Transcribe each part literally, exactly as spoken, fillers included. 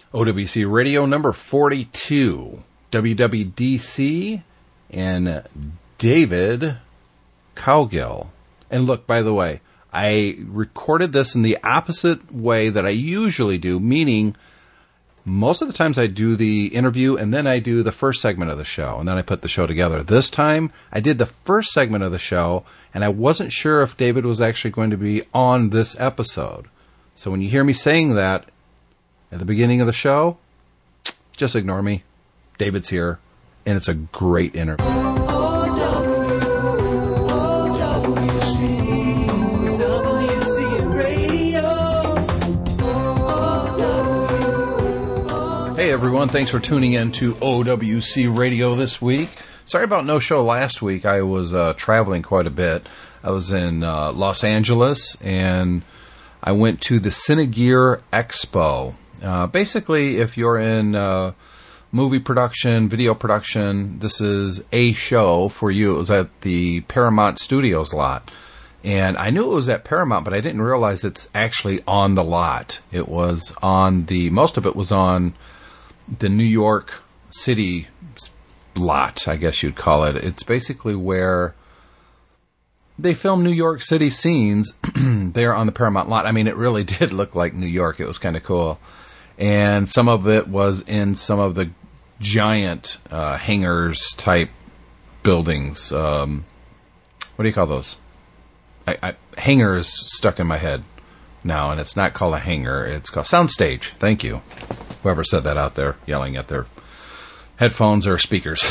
O W C Radio number forty-two, W W D C and David Cowgill. And look, by the way, I recorded this in the opposite way that I usually do, meaning most of the times I do the interview and then I do the first segment of the show and then I put the show together. This time I did the first segment of the show and I wasn't sure if David was actually going to be on this episode. So when you hear me saying that at the beginning of the show, just ignore me. David's here, and it's a great interview. Hey everyone, thanks for tuning in to O W C Radio this week. Sorry about no show last week. I was uh, traveling quite a bit. I was in uh, Los Angeles, and I went to the Cinegear Expo. Uh, basically, if you're in uh, movie production, video production, this is a show for you. It was at the Paramount Studios lot. And I knew it was at Paramount, but I didn't realize it's actually on the lot. It was on the, most of it was on the New York City lot, I guess you'd call it. It's basically where they film New York City scenes there on the Paramount lot. I mean, it really did look like New York. It was kind of cool. And some of it was in some of the giant uh, hangars type buildings. Um, what do you call those? I, I, hangars stuck in my head now, and it's not called a hangar. It's called soundstage. Thank you. Whoever said that out there, yelling at their headphones or speakers.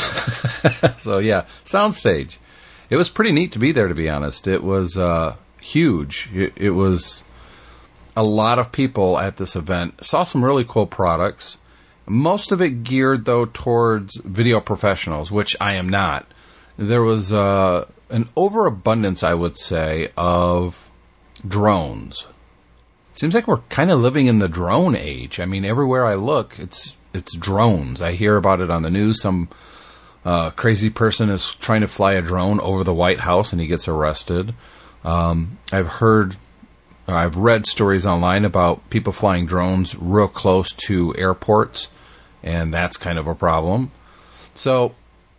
So yeah, soundstage. It was pretty neat to be there, to be honest. It was uh, huge. It, it was a lot of people at this event. Saw some really cool products. Most of it geared, though, towards video professionals, which I am not. There was uh, an overabundance, I would say, of drones. Seems like we're kind of living in the drone age. I mean, everywhere I look, it's it's drones. I hear about it on the news. Some uh, crazy person is trying to fly a drone over the White House, and he gets arrested. Um, I've heard... I've read stories online about people flying drones real close to airports, and that's kind of a problem. So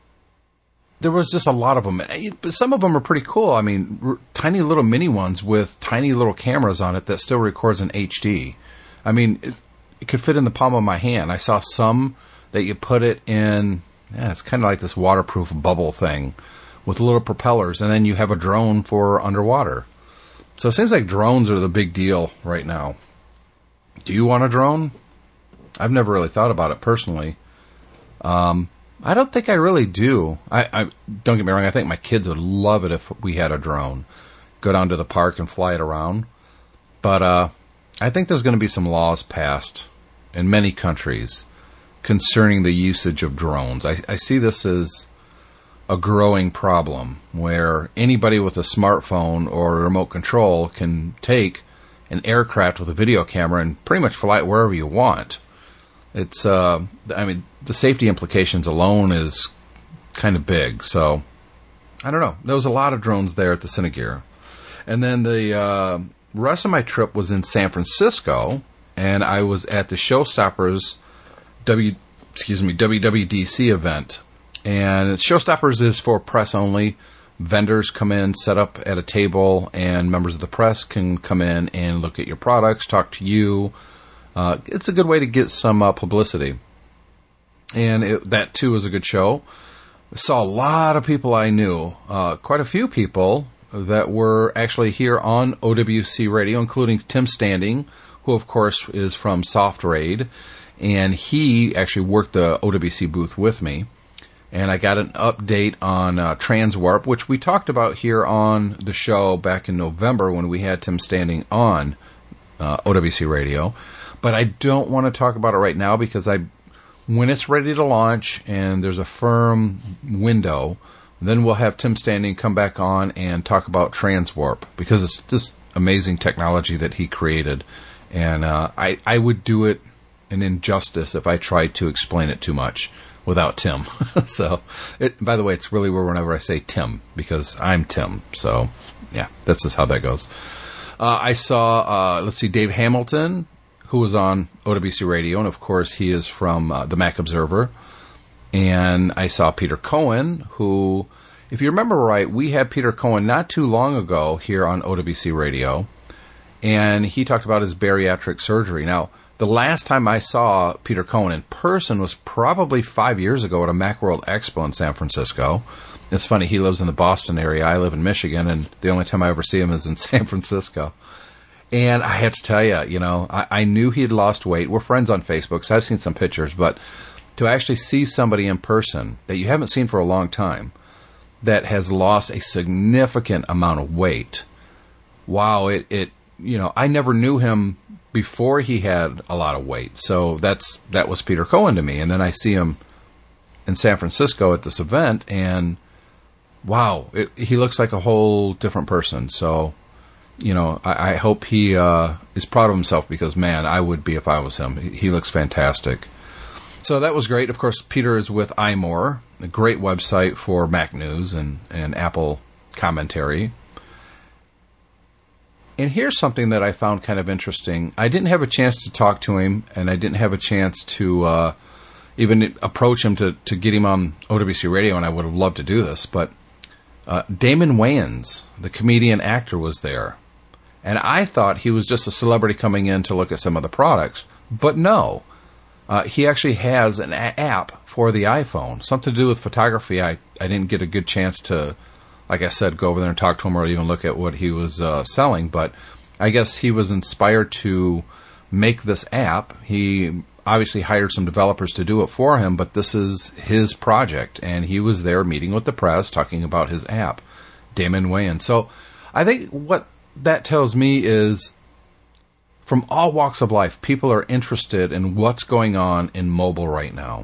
there was just a lot of them. Some of them are pretty cool. I mean, r- tiny little mini ones with tiny little cameras on it that still records in H D. I mean, it, it could fit in the palm of my hand. I saw some that you put it in, yeah, it's kind of like this waterproof bubble thing with little propellers, and then you have a drone for underwater. So it seems like drones are the big deal right now. Do you want a drone? I've never really thought about it personally. Um, I don't think I really do. I, I don't get me wrong. I think my kids would love it if we had a drone. Go down to the park and fly it around. But uh, I think there's going to be some laws passed in many countries concerning the usage of drones. I, I see this as a growing problem where anybody with a smartphone or a remote control can take an aircraft with a video camera and pretty much fly it wherever you want. It's, uh, I mean, the safety implications alone is kind of big. So, I don't know. There was a lot of drones there at the Cinegear. And then the uh, rest of my trip was in San Francisco, and I was at the Showstoppers W, excuse me, W W D C event. And Showstoppers is for press only. Vendors come in, set up at a table, and members of the press can come in and look at your products, talk to you. Uh, it's a good way to get some uh, publicity. And it, that, too, was a good show. I saw a lot of people I knew, uh, quite a few people that were actually here on O W C Radio, including Tim Standing, who, of course, is from Softraid. And he actually worked the O W C booth with me. And I got an update on uh, Transwarp, which we talked about here on the show back in November when we had Tim Standing on uh, O W C Radio. But I don't want to talk about it right now because I, when it's ready to launch and there's a firm window, then we'll have Tim Standing come back on and talk about Transwarp because it's just amazing technology that he created. And uh, I, I would do it an injustice if I tried to explain it too much without Tim. So, it, by the way, it's really weird whenever I say Tim, because I'm Tim. So, yeah, that's just how that goes. Uh, I saw, uh, let's see, Dave Hamilton, who was on O W C Radio, and of course he is from uh, the Mac Observer. And I saw Peter Cohen, who, if you remember right, we had Peter Cohen not too long ago here on O W C Radio, and he talked about his bariatric surgery. Now, the last time I saw Peter Cohen in person was probably five years ago at a Macworld Expo in San Francisco. It's funny, he lives in the Boston area, I live in Michigan, and the only time I ever see him is in San Francisco. And I have to tell you, you know, I, I knew he had lost weight. We're friends on Facebook, so I've seen some pictures, but to actually see somebody in person that you haven't seen for a long time that has lost a significant amount of weight, wow, it, it you know, I never knew him before he had a lot of weight. So that's that was Peter Cohen to me. And then I see him in San Francisco at this event, and wow, it, he looks like a whole different person. So, you know, I, I hope he uh, is proud of himself, because, man, I would be if I was him. He, he looks fantastic. So that was great. Of course, Peter is with iMore, a great website for Mac news and, and Apple commentary. And here's something that I found kind of interesting. I didn't have a chance to talk to him, and I didn't have a chance to uh, even approach him to, to get him on O W C Radio, and I would have loved to do this. But uh, Damon Wayans, the comedian actor, was there. And I thought he was just a celebrity coming in to look at some of the products. But no. Uh, he actually has an a- app for the iPhone, something to do with photography. I, I didn't get a good chance to, like I said, go over there and talk to him or even look at what he was uh, selling. But I guess he was inspired to make this app. He obviously hired some developers to do it for him, but this is his project. And he was there meeting with the press, talking about his app, Damon Wayans. So I think what that tells me is, from all walks of life, people are interested in what's going on in mobile right now.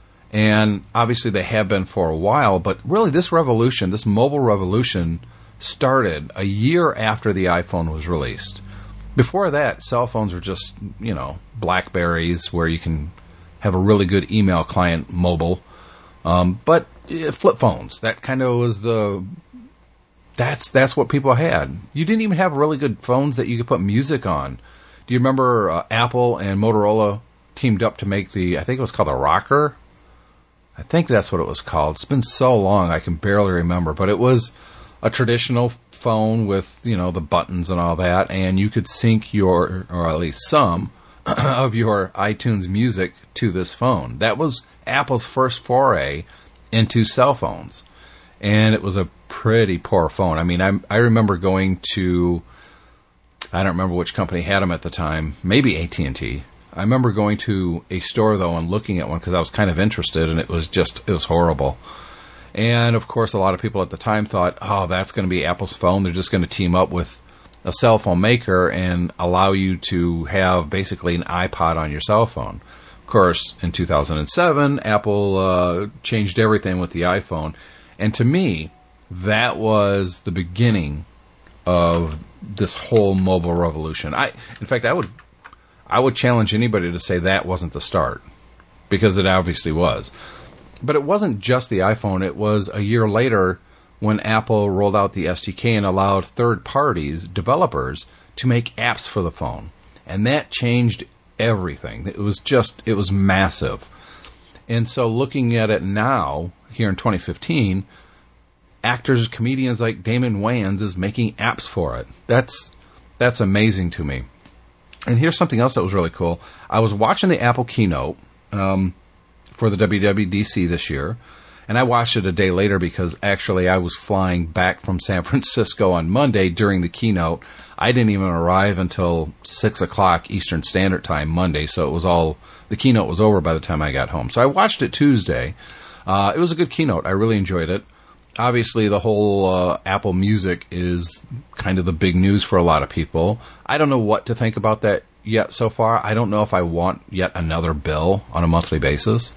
And obviously they have been for a while, but really this revolution, this mobile revolution, started a year after the iPhone was released. Before that, cell phones were just, you know, Blackberries, where you can have a really good email client mobile. Um, but uh, flip phones, that kind of was the... That's, that's what people had. You didn't even have really good phones that you could put music on. Do you remember uh, Apple and Motorola teamed up to make the, I think it was called the Rocker? I think that's what it was called. It's been so long I can barely remember. But it was a traditional phone with, you know, the buttons and all that. And you could sync your, or at least some, of your iTunes music to this phone. That was Apple's first foray into cell phones. And it was a pretty poor phone. I mean, I, I remember going to... I don't remember which company had them at the time. Maybe A T and T. I remember going to a store, though, and looking at one because I was kind of interested, and it was just, it was horrible. And, of course, a lot of people at the time thought, oh, that's going to be Apple's phone. They're just going to team up with a cell phone maker and allow you to have basically an iPod on your cell phone. Of course, in two thousand seven, Apple uh, changed everything with the iPhone. And to me, that was the beginning of this whole mobile revolution. I, in fact, I would, I would challenge anybody to say that wasn't the start, because it obviously was. But it wasn't just the iPhone. It was a year later when Apple rolled out the S D K and allowed third parties, developers, to make apps for the phone, and that changed everything. It was just, it was massive. And so, looking at it now, here in twenty fifteen. Actors, comedians like Damon Wayans is making apps for it. That's that's amazing to me. And here's something else that was really cool. I was watching the Apple keynote um, for the W W D C this year, and I watched it a day later because actually I was flying back from San Francisco on Monday during the keynote. I didn't even arrive until six o'clock Eastern Standard Time Monday, so it was all, the keynote was over by the time I got home. So I watched it Tuesday. Uh, it was a good keynote. I really enjoyed it. Obviously, the whole uh, Apple Music is kind of the big news for a lot of people. I don't know what to think about that yet so far. I don't know if I want yet another bill on a monthly basis.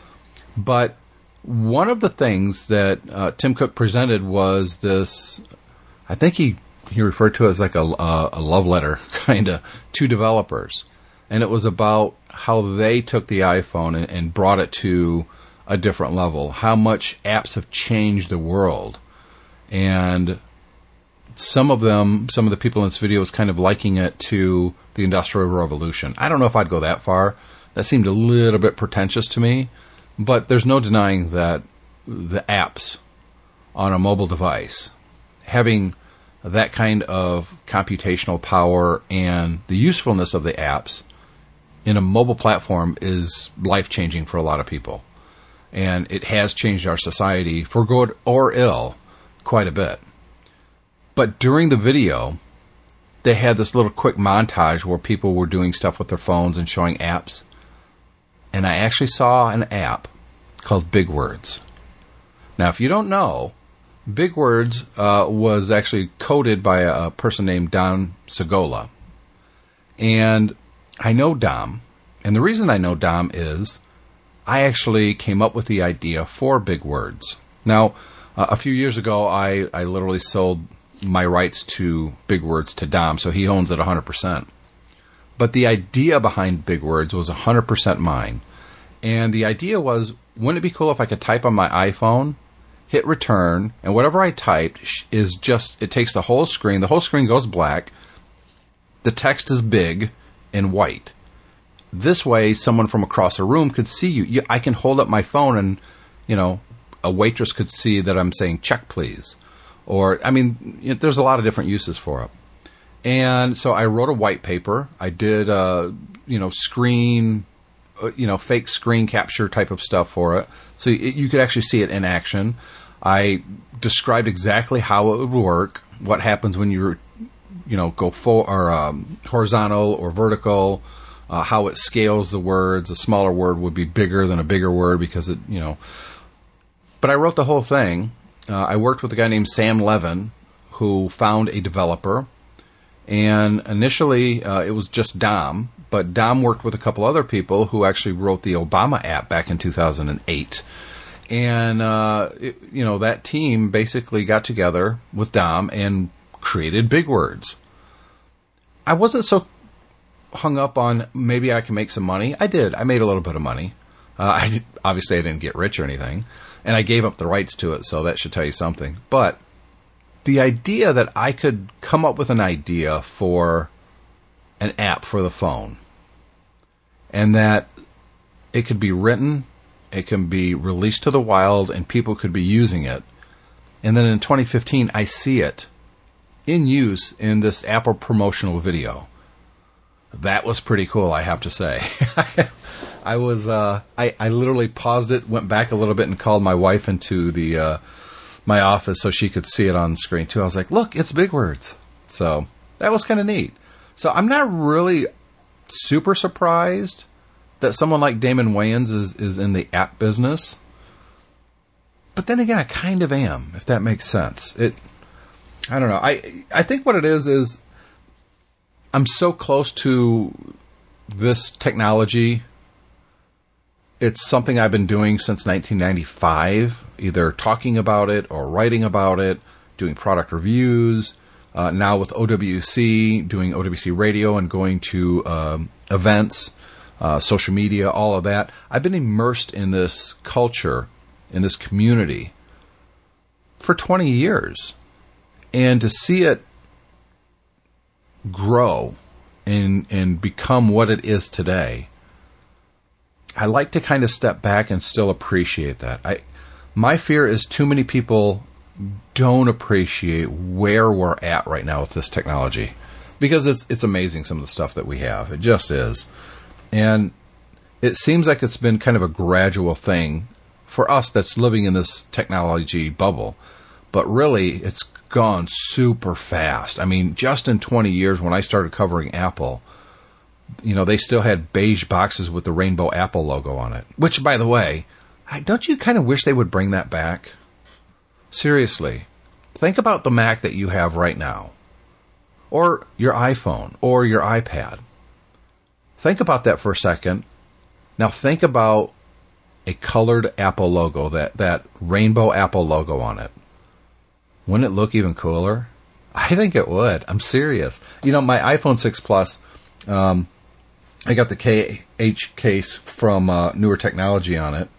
But one of the things that uh, Tim Cook presented was this, I think he, he referred to it as like a, a love letter, kind of, to developers. And it was about how they took the iPhone and, and brought it to a different level, how much apps have changed the world. And some of them, some of the people in this video was kind of liking it to the Industrial Revolution. I don't know if I'd go that far. That seemed a little bit pretentious to me, but there's no denying that the apps on a mobile device, having that kind of computational power and the usefulness of the apps in a mobile platform is life-changing for a lot of people. And it has changed our society, for good or ill, quite a bit. But during the video, they had this little quick montage where people were doing stuff with their phones and showing apps. And I actually saw an app called Big Words. Now, if you don't know, Big Words uh, was actually coded by a, a person named Dom Segola. And I know Dom, and the reason I know Dom is I actually came up with the idea for Big Words. Now, uh, a few years ago, I, I literally sold my rights to Big Words to Dom, so he owns it one hundred percent. But the idea behind Big Words was one hundred percent mine. And the idea was, wouldn't it be cool if I could type on my iPhone, hit return, and whatever I typed is just, it takes the whole screen, the whole screen goes black, the text is big and white. This way, someone from across a room could see you. you. I can hold up my phone and, you know, a waitress could see that I'm saying, check please. Or, I mean, you know, there's a lot of different uses for it. And so I wrote a white paper. I did, uh, you know, screen, uh, you know, fake screen capture type of stuff for it. So it, you could actually see it in action. I described exactly how it would work, what happens when you, you know, go full or um, horizontal or vertical, uh, how it scales the words. A smaller word would be bigger than a bigger word because it, you know. But I wrote the whole thing. Uh, I worked with a guy named Sam Levin, who found a developer. And initially, uh, it was just Dom. But Dom worked with a couple other people who actually wrote the Obama app back in two thousand eight. And, uh, it, you know, that team basically got together with Dom and created Big Words. I wasn't so hung up on maybe I can make some money. I did. I made a little bit of money. Uh, I did, obviously, I didn't get rich or anything. And I gave up the rights to it, so that should tell you something. But the idea that I could come up with an idea for an app for the phone, and that it could be written, it can be released to the wild, and people could be using it. And then in twenty fifteen, I see it in use in this Apple promotional video. That was pretty cool, I have to say. I was, uh, I, I literally paused it, went back a little bit, and called my wife into the uh, my office so she could see it on the screen too. I was like, "Look, it's Big Words." So that was kind of neat. So I'm not really super surprised that someone like Damon Wayans is is in the app business. But then again, I kind of am, if that makes sense. It, I don't know. I I think what it is is I'm so close to this technology. It's something I've been doing since nineteen ninety-five, either talking about it or writing about it, doing product reviews, uh, now with O W C, doing O W C radio and going to um, events, uh, social media, all of that. I've been immersed in this culture, in this community for twenty years. And to see it grow and, and become what it is today, I like to kind of step back and still appreciate that. I, my fear is too many people don't appreciate where we're at right now with this technology, because it's it's amazing, some of the stuff that we have. It just is. And it seems like it's been kind of a gradual thing for us that's living in this technology bubble. But really, it's gone super fast. I mean, just in twenty years, when I started covering Apple, you know, they still had beige boxes with the rainbow Apple logo on it. Which, by the way, I, don't you kind of wish they would bring that back? Seriously. Think about the Mac that you have right now. Or your iPhone. Or your iPad. Think about that for a second. Now think about a colored Apple logo, that, that rainbow Apple logo on it. Wouldn't it look even cooler? I think it would. I'm serious. You know, my iPhone six Plus... Um, I got the K H case from uh, Newer Technology on it,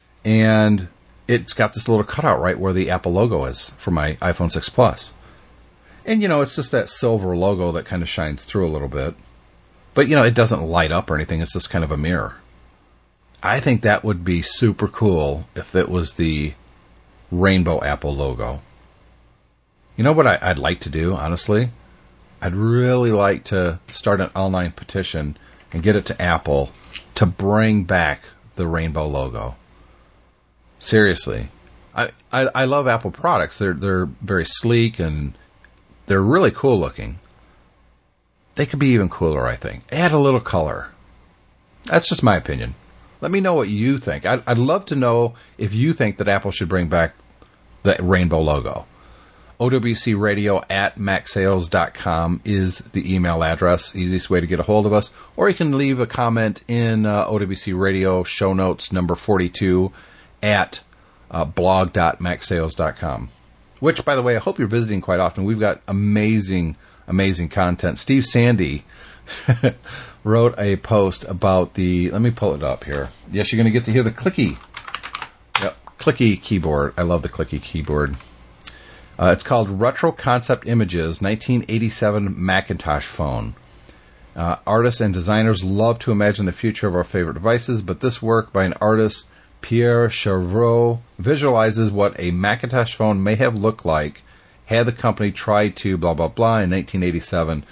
and it's got this little cutout right where the Apple logo is for my iPhone six Plus. And, you know, it's just that silver logo that kind of shines through a little bit. But, you know, it doesn't light up or anything. It's just kind of a mirror. I think that would be super cool if it was the Rainbow Apple logo. You know what I, I'd like to do, honestly? I'd really like to start an online petition and get it to Apple to bring back the Rainbow logo. Seriously. I, I, I love Apple products. They're they're very sleek and they're really cool looking. They could be even cooler, I think. Add a little color. That's just my opinion. Let me know what you think. I'd, I'd love to know if you think that Apple should bring back the Rainbow logo. O W C radio at mac sales dot com is the email address. Easiest way to get a hold of us. Or you can leave a comment in uh, O W C Radio show notes number forty-two at uh, blog dot mac sales dot com. Which, by the way, I hope you're visiting quite often. We've got amazing, amazing content. Steve Sandy wrote a post about the... Let me pull it up here. Yes, you're going to get to hear the clicky. Yep, clicky keyboard. I love the clicky keyboard. Uh, it's called Retro Concept Images, nineteen eighty-seven Macintosh phone. Uh, artists and designers love to imagine the future of our favorite devices, but this work by an artist, Pierre Chevreau, visualizes what a Macintosh phone may have looked like had the company tried to blah, blah, blah in nineteen eighty-seven.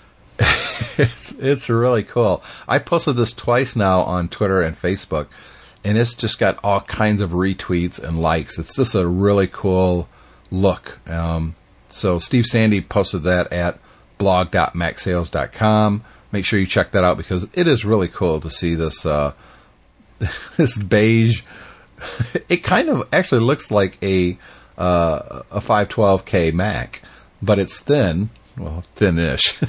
it's, it's really cool. I posted this twice now on Twitter and Facebook, and it's just got all kinds of retweets and likes. It's just a really cool look. Um, so Steve Sandy posted that at blog dot mac sales dot com. Make sure you check that out because it is really cool to see this uh, this beige. It kind of actually looks like a uh, a five twelve K Mac, but it's thin, well, thin-ish.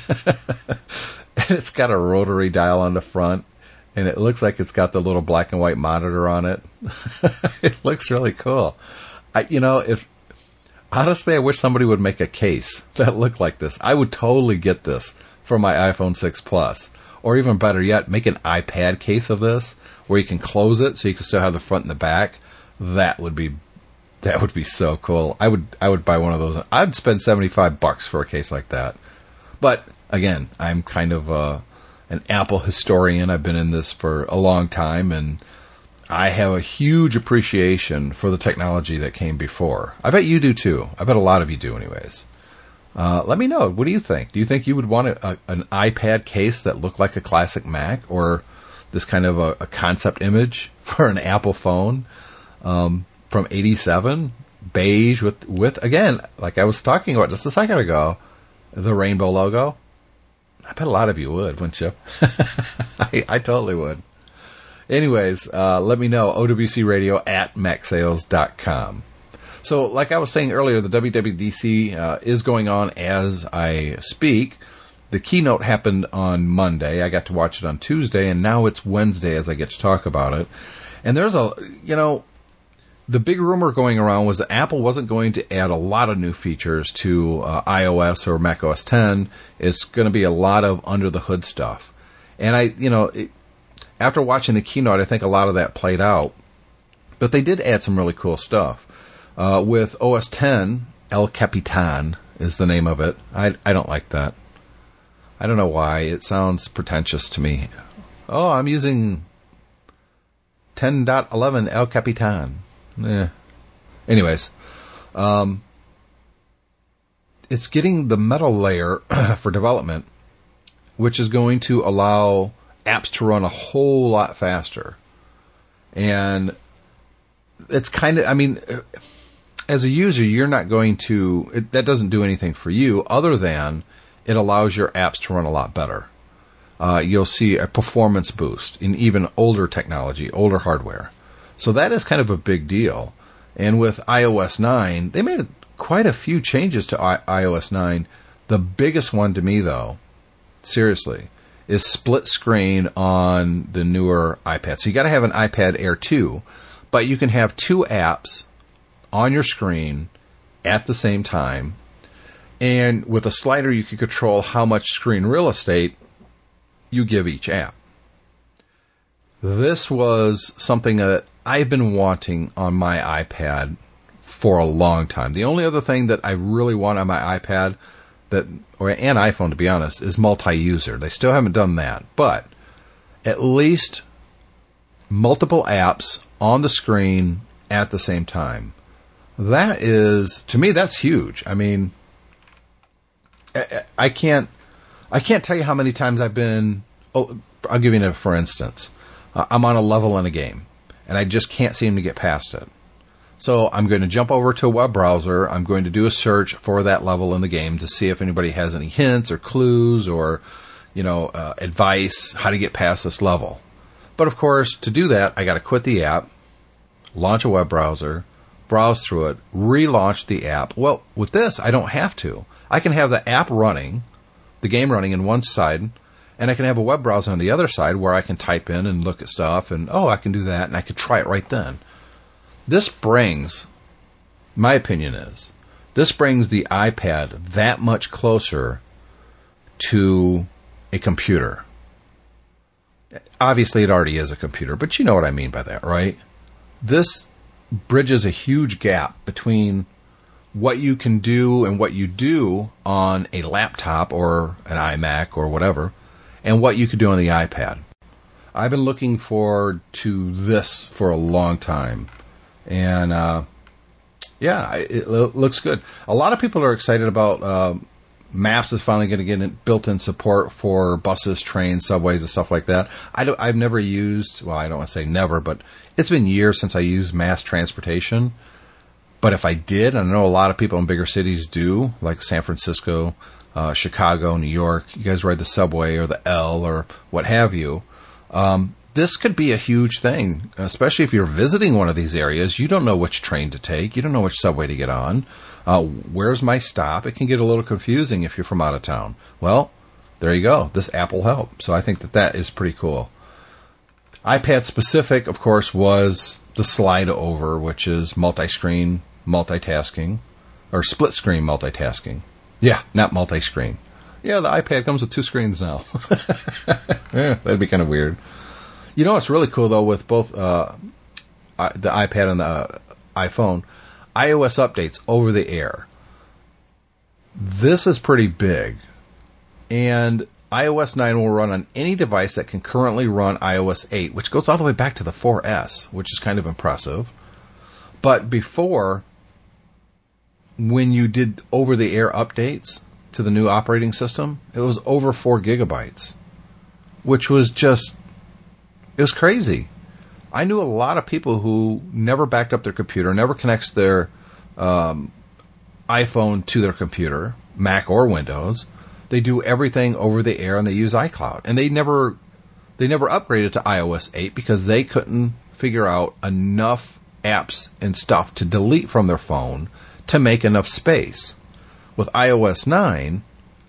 And it's got a rotary dial on the front, and it looks like it's got the little black and white monitor on it. It looks really cool. I, you know, if honestly, I wish somebody would make a case that looked like this. I would totally get this for my iPhone six Plus. Or even better yet, make an iPad case of this where you can close it so you can still have the front and the back. That would be that would be so cool. I would I would buy one of those. I'd spend seventy-five bucks for a case like that. But again, I'm kind of uh, an Apple historian. I've been in this for a long time, and I have a huge appreciation for the technology that came before. I bet you do too. I bet a lot of you do anyways. Uh, let me know. What do you think? Do you think you would want a, a, an iPad case that looked like a classic Mac, or this kind of a, a concept image for an Apple phone um, from eighty-seven, beige with, with, again, like I was talking about just a second ago, the rainbow logo? I bet a lot of you would, wouldn't you? I, I totally would. Anyways, uh, let me know. O W C radio at mac sales dot com. So, like I was saying earlier, the W W D C uh, is going on as I speak. The keynote happened on Monday. I got to watch it on Tuesday, and now it's Wednesday as I get to talk about it. And there's a, you know, the big rumor going around was that Apple wasn't going to add a lot of new features to uh, iOS or Mac O S ten. It's going to be a lot of under-the-hood stuff. And I, you know, it, after watching the keynote, I think a lot of that played out. But they did add some really cool stuff. Uh, with O S ten, El Capitan is the name of it. I, I don't like that. I don't know why. It sounds pretentious to me. Oh, I'm using ten point eleven El Capitan. Eh. Anyways, um, it's getting the metal layer for development, which is going to allow apps to run a whole lot faster. And it's kind of, I mean, as a user, you're not going to, it, that doesn't do anything for you other than it allows your apps to run a lot better. Uh, you'll see a performance boost in even older technology, older hardware. So that is kind of a big deal. And with i O S nine, they made quite a few changes to I- iOS nine. The biggest one to me, though, seriously, is split screen on the newer iPad. So you got to have an iPad Air two, but you can have two apps on your screen at the same time. And with a slider, you can control how much screen real estate you give each app. This was something that I've been wanting on my iPad for a long time. The only other thing that I really want on my iPad that, or and iPhone to be honest, is multi-user. They still haven't done that, but at least multiple apps on the screen at the same time. That is, to me, that's huge. I mean, I, I can't, I can't tell you how many times I've been. Oh, I'll give you a for instance. Uh, I'm on a level in a game, and I just can't seem to get past it. So I'm going to jump over to a web browser. I'm going to do a search for that level in the game to see if anybody has any hints or clues or, you know, uh, advice how to get past this level. But of course, to do that, I got to quit the app, launch a web browser, browse through it, relaunch the app. Well, with this, I don't have to. I can have the app running, the game running in one side, and I can have a web browser on the other side where I can type in and look at stuff, and, oh, I can do that, and I could try it right then. This brings, my opinion is, this brings the iPad that much closer to a computer. Obviously, it already is a computer, but you know what I mean by that, right? This bridges a huge gap between what you can do and what you do on a laptop or an iMac or whatever, and what you could do on the iPad. I've been looking forward to this for a long time. And, uh, yeah, it lo- looks good. A lot of people are excited about uh, Maps is finally going to get in, built-in support for buses, trains, subways, and stuff like that. I don't, I've never used, well, I don't want to say never, but it's been years since I used mass transportation. But if I did, and I know a lot of people in bigger cities do, like San Francisco, uh, Chicago, New York, you guys ride the subway or the L or what have you, um, this could be a huge thing, especially if you're visiting one of these areas. You don't know which train to take. You don't know which subway to get on. Uh, where's my stop? It can get a little confusing if you're from out of town. Well, there you go. This app will help. So I think that that is pretty cool. iPad specific, of course, was the slide over, which is multi-screen multitasking, or split-screen multitasking. Yeah, not multi-screen. Yeah, the iPad comes with two screens now. Yeah, that'd be kind of weird. You know what's really cool, though, with both uh, the iPad and the iPhone, iOS updates over the air. This is pretty big. And iOS nine will run on any device that can currently run iOS eight, which goes all the way back to the four S, which is kind of impressive. But before, when you did over-the-air updates to the new operating system, it was over four gigabytes, which was just... It was crazy. I knew a lot of people who never backed up their computer, never connects their um, iPhone to their computer, Mac or Windows. They do everything over the air and they use iCloud. And they never they never upgraded to iOS eight because they couldn't figure out enough apps and stuff to delete from their phone to make enough space. With iOS nine,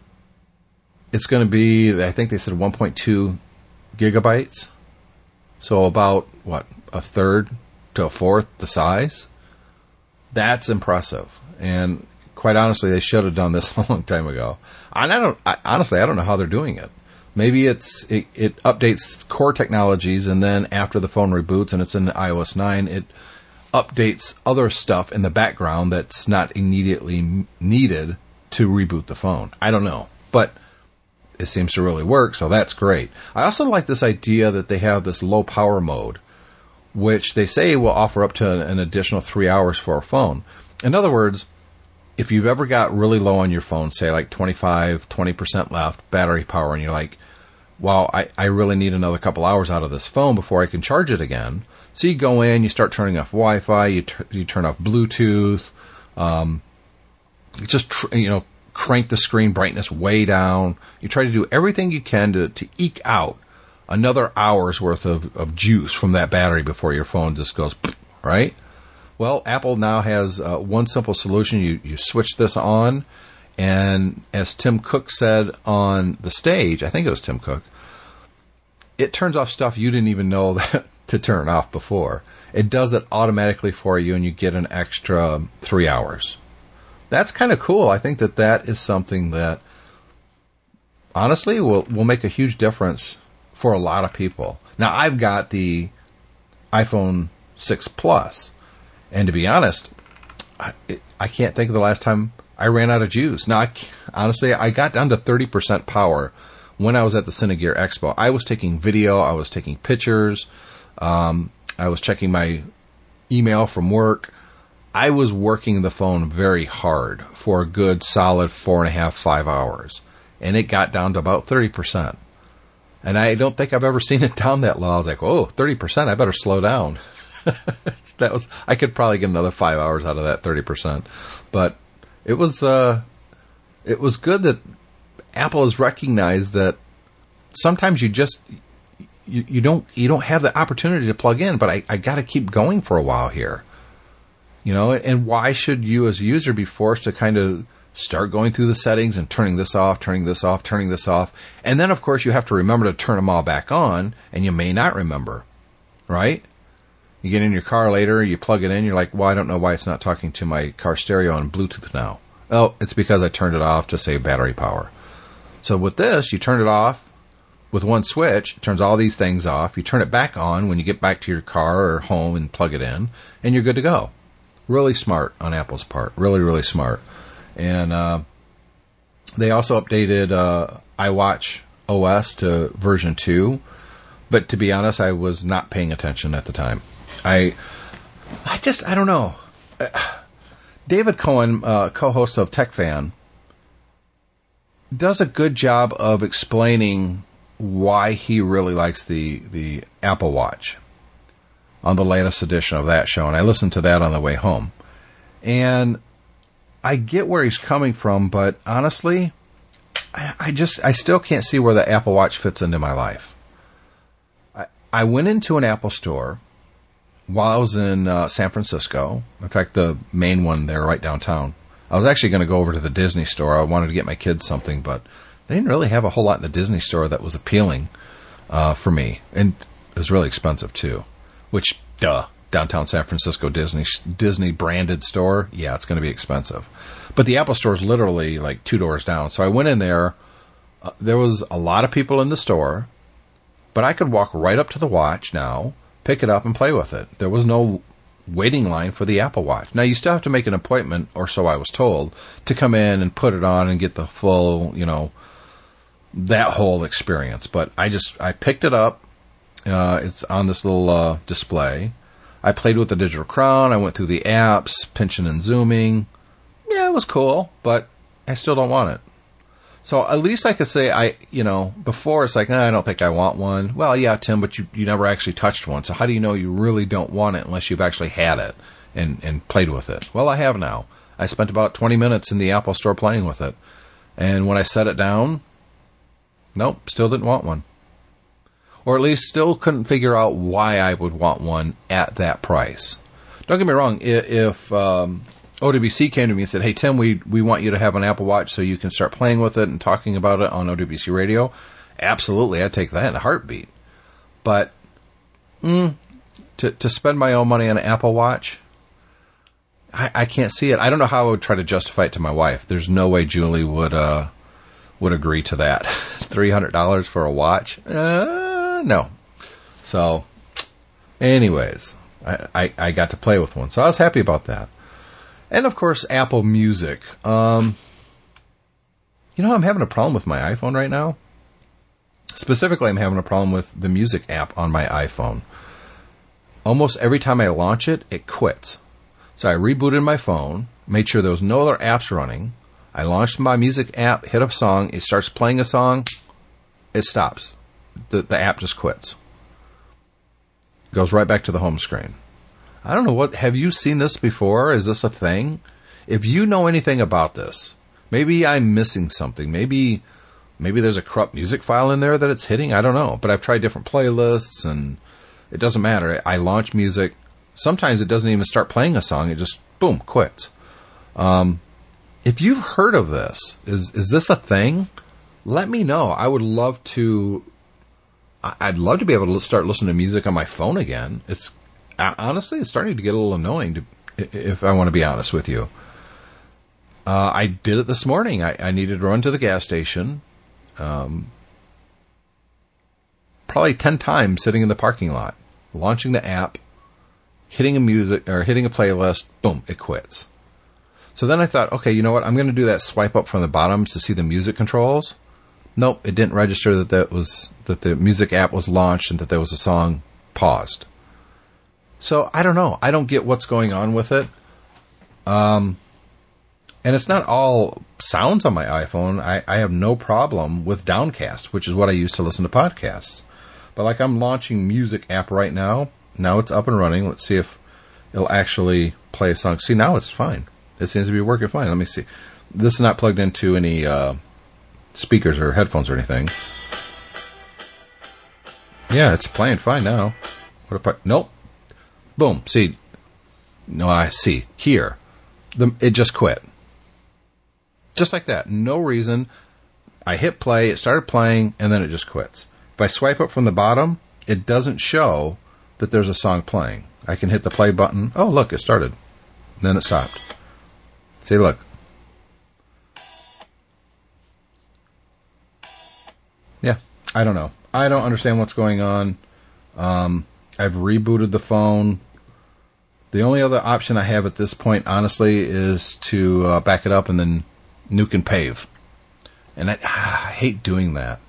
it's going to be, I think they said one point two gigabytes. So about, what, a third to a fourth the size? That's impressive. And quite honestly, they should have done this a long time ago. And I don't, I, honestly, I don't know how they're doing it. Maybe it's it, it updates core technologies, and then after the phone reboots and it's in iOS nine, it updates other stuff in the background that's not immediately needed to reboot the phone. I don't know. But it seems to really work, so that's great. I also like this idea that they have this low power mode, which they say will offer up to an additional three hours for a phone. In other words, if you've ever got really low on your phone, say like twenty-five, twenty percent left battery power, and you're like, wow, I, I really need another couple hours out of this phone before I can charge it again. So you go in, you start turning off Wi-Fi, you, t- you turn off Bluetooth, um, just, tr- you know, crank the screen brightness way down. You try to do everything you can to, to eke out another hour's worth of, of juice from that battery before your phone just goes, right? Well, Apple now has uh, one simple solution. You, you switch this on, and as Tim Cook said on the stage, I think it was Tim Cook, it turns off stuff you didn't even know that to turn off before. It does it automatically for you, and you get an extra three hours. That's kind of cool. I think that that is something that, honestly, will will make a huge difference for a lot of people. Now, I've got the iPhone six Plus, and to be honest, I, I can't think of the last time I ran out of juice. Now, I, honestly, I got down to thirty percent power when I was at the Cinegear Expo. I was taking video. I was taking pictures. Um, I was checking my email from work. I was working the phone very hard for a good solid four and a half, five hours. And it got down to about thirty percent. And I don't think I've ever seen it down that low. I was like, oh, thirty percent, I better slow down. That was, I could probably get another five hours out of that thirty percent. But it was, uh, it was good that Apple has recognized that sometimes you just, you, you don't, you don't have the opportunity to plug in, but I, I got to keep going for a while here. You know, and why should you as a user be forced to kind of start going through the settings and turning this off, turning this off, turning this off? And then, of course, you have to remember to turn them all back on, and you may not remember, right? You get in your car later, you plug it in, you're like, well, I don't know why it's not talking to my car stereo on Bluetooth now. Oh, it's because I turned it off to save battery power. So with this, you turn it off with one switch, it turns all these things off. You turn it back on when you get back to your car or home and plug it in, and you're good to go. Really smart on Apple's part. Really, really smart. And uh, they also updated uh, iWatch O S to version two. But to be honest, I was not paying attention at the time. I I just, I don't know. David Cohen, uh, co-host of TechFan, does a good job of explaining why he really likes the, the Apple Watch on the latest edition of that show, and I listened to that on the way home. And I get where he's coming from, but honestly, I, I just, I still can't see where the Apple Watch fits into my life. I, I went into an Apple store while I was in uh, San Francisco. In fact, the main one there right downtown. I was actually going to go over to the Disney store. I wanted to get my kids something, but they didn't really have a whole lot in the Disney store that was appealing uh, for me. And it was really expensive, too. Which, duh, downtown San Francisco Disney Disney branded store, yeah, it's going to be expensive. But the Apple store is literally like two doors down. So I went in there. Uh, there was a lot of people in the store, but I could walk right up to the watch now, pick it up, and play with it. There was no waiting line for the Apple Watch. Now, you still have to make an appointment, or so I was told, to come in and put it on and get the full, you know, that whole experience. But I just, I picked it up. Uh, it's on this little uh, display. I played with the Digital Crown. I went through the apps, pinching and zooming. Yeah, it was cool, but I still don't want it. So at least I could say, I, you know, before it's like, eh, I don't think I want one. Well, yeah, Tim, but you, you never actually touched one. So how do you know you really don't want it unless you've actually had it and, and played with it? Well, I have now. I spent about twenty minutes in the Apple store playing with it. And when I set it down, nope, still didn't want one. Or at least still couldn't figure out why I would want one at that price. Don't get me wrong. If, if um, O W C came to me and said, hey, Tim, we we want you to have an Apple Watch so you can start playing with it and talking about it on O W C Radio, absolutely, I'd take that in a heartbeat. But mm, to to spend my own money on an Apple Watch, I, I can't see it. I don't know how I would try to justify it to my wife. There's no way Julie would uh, would agree to that. three hundred dollars for a watch? Uh, no. So, anyways, I, I, I got to play with one. So I was happy about that. And, of course, Apple Music. Um, you know, I'm having a problem with my iPhone right now. Specifically, I'm having a problem with the music app on my iPhone. Almost every time I launch it, it quits. So I rebooted my phone, made sure there was no other apps running. I launched my music app, hit a song, it starts playing a song, it stops. The, the app just quits. Goes right back to the home screen. I don't know what, have you seen this before? Is this a thing? If you know anything about this, maybe I'm missing something. Maybe, maybe there's a corrupt music file in there that it's hitting. I don't know. But I've tried different playlists and it doesn't matter. I launch music. Sometimes it doesn't even start playing a song. It just, boom, quits. Um, if you've heard of this, is, is this a thing? Let me know. I would love to, I'd love to be able to start listening to music on my phone again. It's, honestly, it's starting to get a little annoying, to, if I want to be honest with you. Uh, I did it this morning. I, I needed to run to the gas station. Um, probably ten times sitting in the parking lot, launching the app, hitting a music or hitting a playlist. Boom, it quits. So then I thought, okay, you know what? I'm going to do that swipe up from the bottom to see the music controls. Nope, it didn't register that that was that the music app was launched and that there was a song paused. So I don't know. I don't get what's going on with it. Um, and it's not all sounds on my iPhone. I, I have no problem with Downcast, which is what I use to listen to podcasts. But like I'm launching music app right now. Now it's up and running. Let's see if it'll actually play a song. See, now it's fine. It seems to be working fine. Let me see. This is not plugged into any uh, speakers or headphones or anything. Yeah, it's playing fine now. What if I... Nope. Boom. See. No, I see. Here. The, it just quit. Just like that. No reason. I hit play, it started playing, and then it just quits. If I swipe up from the bottom, it doesn't show that there's a song playing. I can hit the play button. Oh, look, it started. Then it stopped. See, look. Yeah, I don't know. I don't understand what's going on. Um, I've rebooted the phone. The only other option I have at this point, honestly, is to uh, back it up and then nuke and pave. And I, ah, I hate doing that.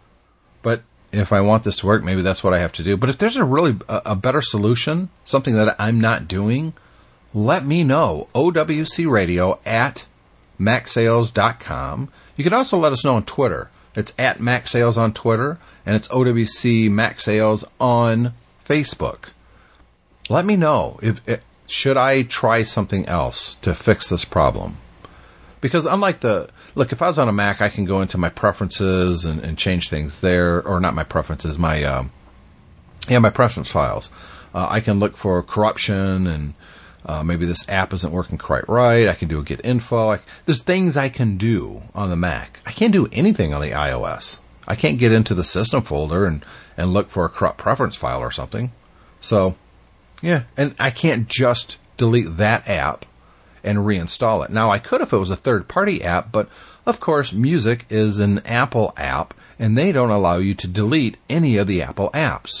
But if I want this to work, maybe that's what I have to do. But if there's a really a, a better solution, something that I'm not doing, let me know. O W C Radio at mac sales dot com. You can also let us know on Twitter. It's at MacSales on Twitter, and it's O W C Mac Sales on Facebook. Let me know if it, should I try something else to fix this problem. Because unlike the look, if I was on a Mac, I can go into my preferences and, and change things there, or not my preferences, my um, yeah, my preference files. Uh, I can look for corruption and uh, maybe this app isn't working quite right. I can do a get info. I, there's things I can do on the Mac. I can't do anything on the iOS. I can't get into the system folder and, and look for a corrupt preference file or something. So, yeah, and I can't just delete that app and reinstall it. Now, I could if it was a third-party app, but of course, Music is an Apple app, and they don't allow you to delete any of the Apple apps.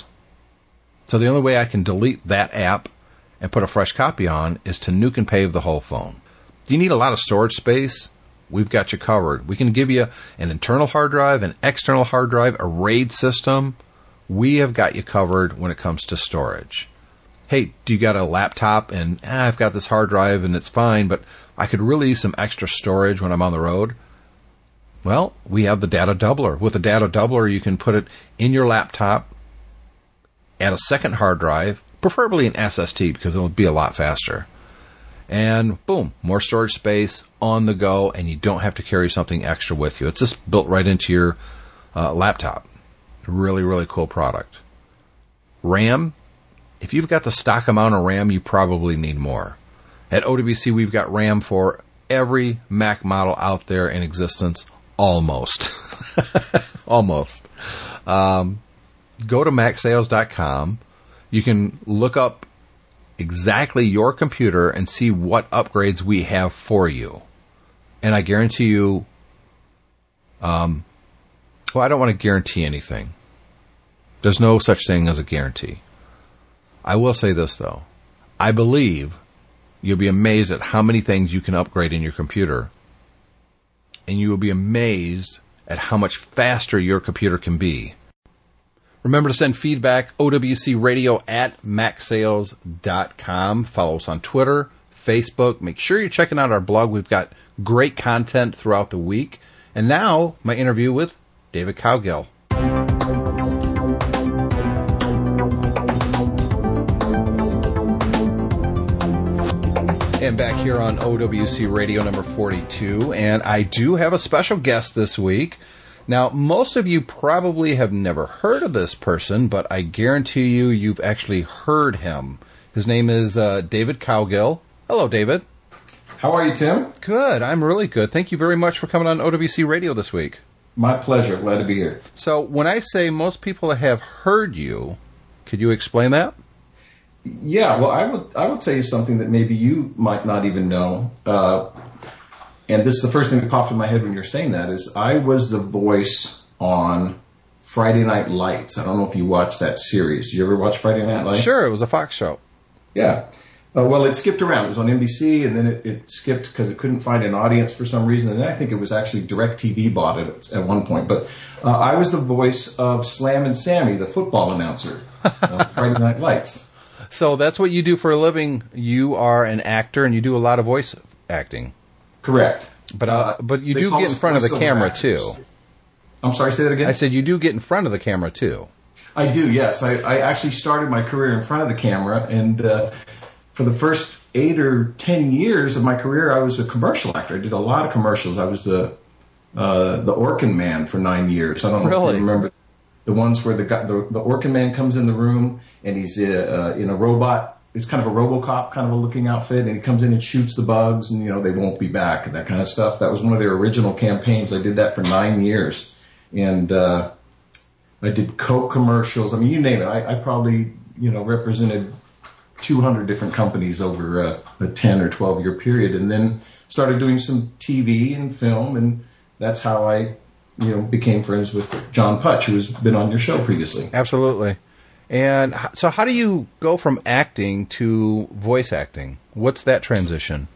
So the only way I can delete that app and put a fresh copy on is to nuke and pave the whole phone. Do you need a lot of storage space? We've got you covered. We can give you an internal hard drive, an external hard drive, a RAID system. We have got you covered when it comes to storage. Hey, do you got a laptop and eh, I've got this hard drive and it's fine, but I could really use some extra storage when I'm on the road? Well, we have the Data Doubler. With the Data Doubler, you can put it in your laptop, add a second hard drive, preferably an S S D because it'll be a lot faster. And boom, more storage space on the go, and you don't have to carry something extra with you. It's just built right into your uh, laptop. Really, really cool product. RAM, if you've got the stock amount of RAM, you probably need more. At O W C, we've got RAM for every Mac model out there in existence, almost. Almost. Um, go to mac sales dot com. You can look up exactly your computer and see what upgrades we have for you. And I guarantee you, um, well, I don't want to guarantee anything. There's no such thing as a guarantee. I will say this, though. I believe you'll be amazed at how many things you can upgrade in your computer. And you will be amazed at how much faster your computer can be. Remember to send feedback, O W C Radio at mac sales dot com. Follow us on Twitter, Facebook. Make sure you're checking out our blog. We've got great content throughout the week. And now, my interview with David Cowgill. And back here on O W C Radio number forty-two. And I do have a special guest this week. Now, most of you probably have never heard of this person, but I guarantee you, you've actually heard him. His name is uh, David Cowgill. Hello, David. How are you, Tim? Good. I'm really good. Thank you very much for coming on O W C Radio this week. My pleasure. Glad to be here. So, when I say most people have heard you, could you explain that? Yeah, well, I would I would tell you something that maybe you might not even know. Uh, and this is the first thing that popped in my head when you're saying that, is I was the voice on Friday Night Lights. I don't know if you watched that series. Did you ever watch Friday Night Lights? Sure, it was a Fox show. Yeah. Uh, well, it skipped around. It was on N B C, and then it, it skipped because it couldn't find an audience for some reason. And then I think it was actually DirecTV bought it at one point. But uh, I was the voice of Slam and Sammy, the football announcer, on Friday Night Lights. So that's what you do for a living. You are an actor, and you do a lot of voice acting. Correct. But uh, Uh, but you they do call get in us front of the voiceover camera actors. too. I'm sorry, say that again? I said you do get in front of the camera too. I do, yes. I, I actually started my career in front of the camera, and uh, for the first eight or ten years of my career, I was a commercial actor. I did a lot of commercials. I was the uh, the Orkin Man for nine years. I don't know Really? if you remember the ones where the guy, the, the Orkin Man comes in the room and he's uh, in a robot. It's kind of a RoboCop kind of a looking outfit, and he comes in and shoots the bugs, and you know they won't be back and that kind of stuff. That was one of their original campaigns. I did that for nine years, and uh, I did Coke commercials. I mean, you name it. I, I probably you know represented two hundred different companies over a, a ten or twelve year period, and then started doing some T V and film, and that's how I, you know, became friends with John Putch, who has been on your show previously. Absolutely. And h- so how do you go from acting to voice acting? What's that transition?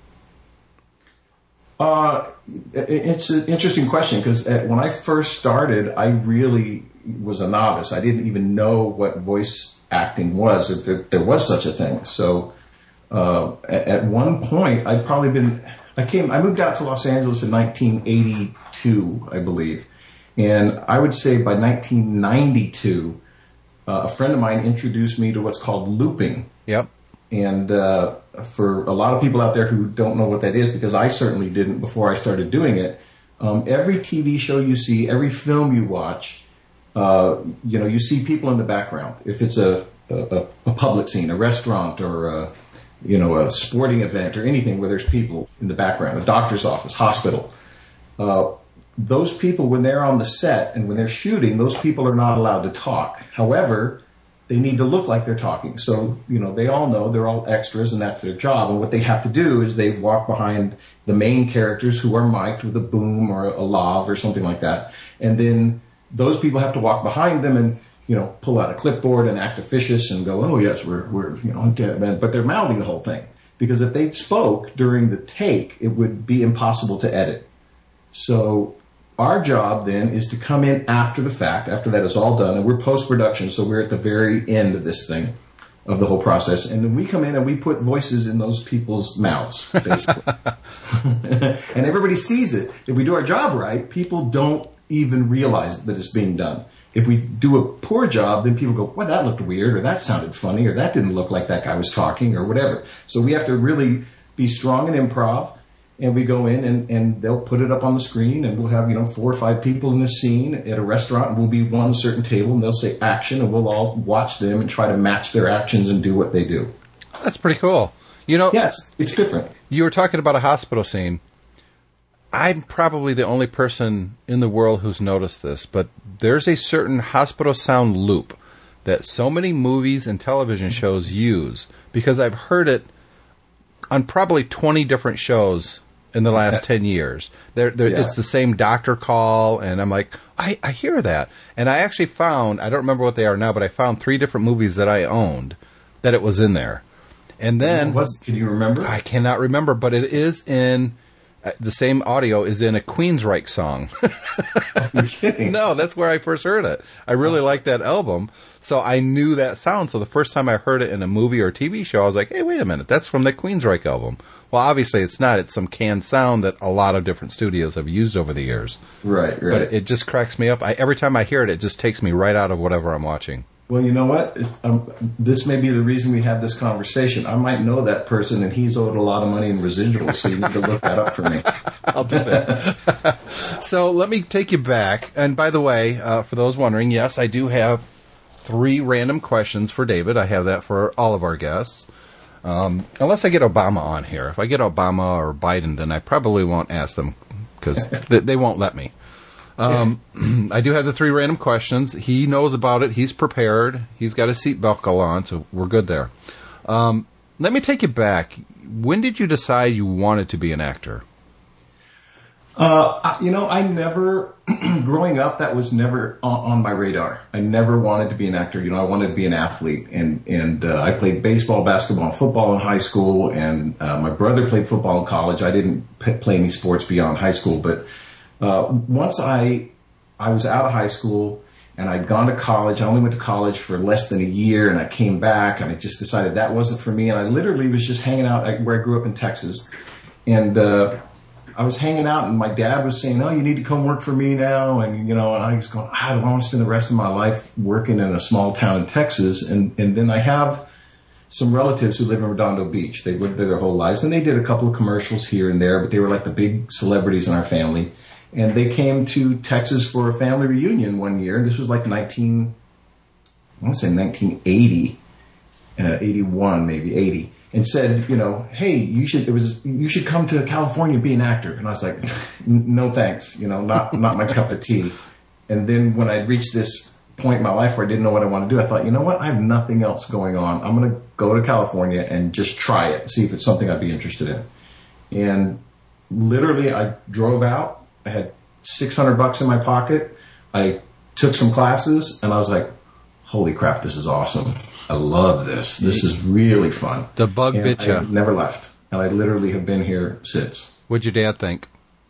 Uh, it- it's an interesting question because when I first started, I really was a novice. I didn't even know what voice acting was, if there, there was such a thing. So uh, at, at one point, I'd probably been, I came, I moved out to Los Angeles in nineteen eighty-two, I believe. And I would say by nineteen ninety-two, uh, a friend of mine introduced me to what's called looping. Yep. And uh, for a lot of people out there who don't know what that is, because I certainly didn't before I started doing it, um, every T V show you see, every film you watch, uh, you know, you see people in the background. If it's a, a, a public scene, a restaurant, or a, you know, a sporting event, or anything where there's people in the background, a doctor's office, hospital. Uh, those people, when they're on the set and when they're shooting, those people are not allowed to talk. However, they need to look like they're talking. So, you know, they all know they're all extras and that's their job. And what they have to do is they walk behind the main characters who are mic'd with a boom or a lav or something like that. And then those people have to walk behind them and, you know, pull out a clipboard and act officious and go, oh, yes, we're, we're you know, dead. But they're mouthing the whole thing. Because if they spoke during the take, it would be impossible to edit. So our job then is to come in after the fact, after that is all done, and we're post-production, so we're at the very end of this thing, of the whole process, and then we come in and we put voices in those people's mouths, basically. And everybody sees it. If we do our job right, people don't even realize that it's being done. If we do a poor job, then people go, well, that looked weird, or that sounded funny, or that didn't look like that guy was talking, or whatever. So we have to really be strong in improv. And we go in and, and they'll put it up on the screen, and we'll have, you know, four or five people in a scene at a restaurant, and we'll be one certain table, and they'll say action, and we'll all watch them and try to match their actions and do what they do. That's pretty cool. You know, Yeah, it's, it's different. you were talking about a hospital scene. I'm probably the only person in the world who's noticed this, but there's a certain hospital sound loop that so many movies and television shows use, because I've heard it on probably twenty different shows in the last ten years. There, there, Yeah. It's the same doctor call, and I'm like, I, I hear that. And I actually found, I don't remember what they are now, but I found three different movies that I owned that it was in there. And then, What was, can you remember? I cannot remember, but it is in, uh, the same audio is in a Queensryche song. You're kidding. No, that's where I first heard it. I really liked that album, so I knew that sound. So the first time I heard it in a movie or a T V show, I was like, hey, wait a minute, that's from the Queensryche album. Well, obviously it's not. It's some canned sound that a lot of different studios have used over the years. Right, right. But it just cracks me up. I, every time I hear it, it just takes me right out of whatever I'm watching. Well, you know what? It- Um, this may be the reason we have this conversation. I might know that person, and he's owed a lot of money in residuals, so you need to look that up for me. I'll do that. So let me take you back. And by the way, uh, for those wondering, yes, I do have three random questions for David. I have that for all of our guests. Um, unless I get Obama on here. If I get Obama or Biden, then I probably won't ask them because they, they won't let me. Um, I do have the three random questions. He knows about it. He's prepared. He's got his seatbelt buckle on, so we're good there. Um, let me take you back. When did you decide you wanted to be an actor? Uh, you know, I never, growing up, that was never on, on my radar. I never wanted to be an actor. You know, I wanted to be an athlete. And, and uh, I played baseball, basketball, and football in high school. And uh, my brother played football in college. I didn't p- play any sports beyond high school. But uh, once I, I was out of high school and I'd gone to college, I only went to college for less than a year. And I came back and I just decided that wasn't for me. And I literally was just hanging out where I grew up in Texas. And, uh, I was hanging out and my dad was saying, oh, you need to come work for me now. And, you know, and I was going, I don't want to spend the rest of my life working in a small town in Texas. And, and then I have some relatives who live in Redondo Beach. They lived there their whole lives and they did a couple of commercials here and there, but they were like the big celebrities in our family. And they came to Texas for a family reunion one year. This was like nineteen, I want to say nineteen eighty, uh, eighty-one, maybe eighty. And said, you know, hey, you should, it was, you should come to California and be an actor. And I was like, no thanks, you know, not, not my cup of tea. And then when I reached this point in my life where I didn't know what I wanted to do, I thought, you know what, I have nothing else going on. I'm going to go to California and just try it, see if it's something I'd be interested in. And literally I drove out, I had six hundred bucks in my pocket. I took some classes and I was like, holy crap, this is awesome. I love this. This is really fun. The bug and bit you. I never left. And I literally have been here since. What'd your dad think?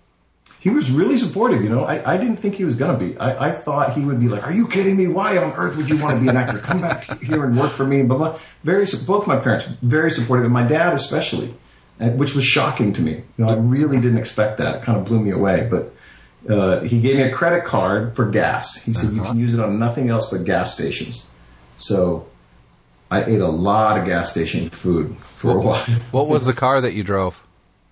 He was really supportive, you know. I, I didn't think he was going to be. I, I thought he would be like, are you kidding me? Why on earth would you want to be an actor? Come back here and work for me. Blah, blah. Very, both my parents, very supportive. And my dad especially, which was shocking to me. You know, I really didn't expect that. It kind of blew me away. But uh, he gave me a credit card for gas. He said, uh-huh. You can use it on nothing else but gas stations. So I ate a lot of gas station food for what, a while. What was the car that you drove?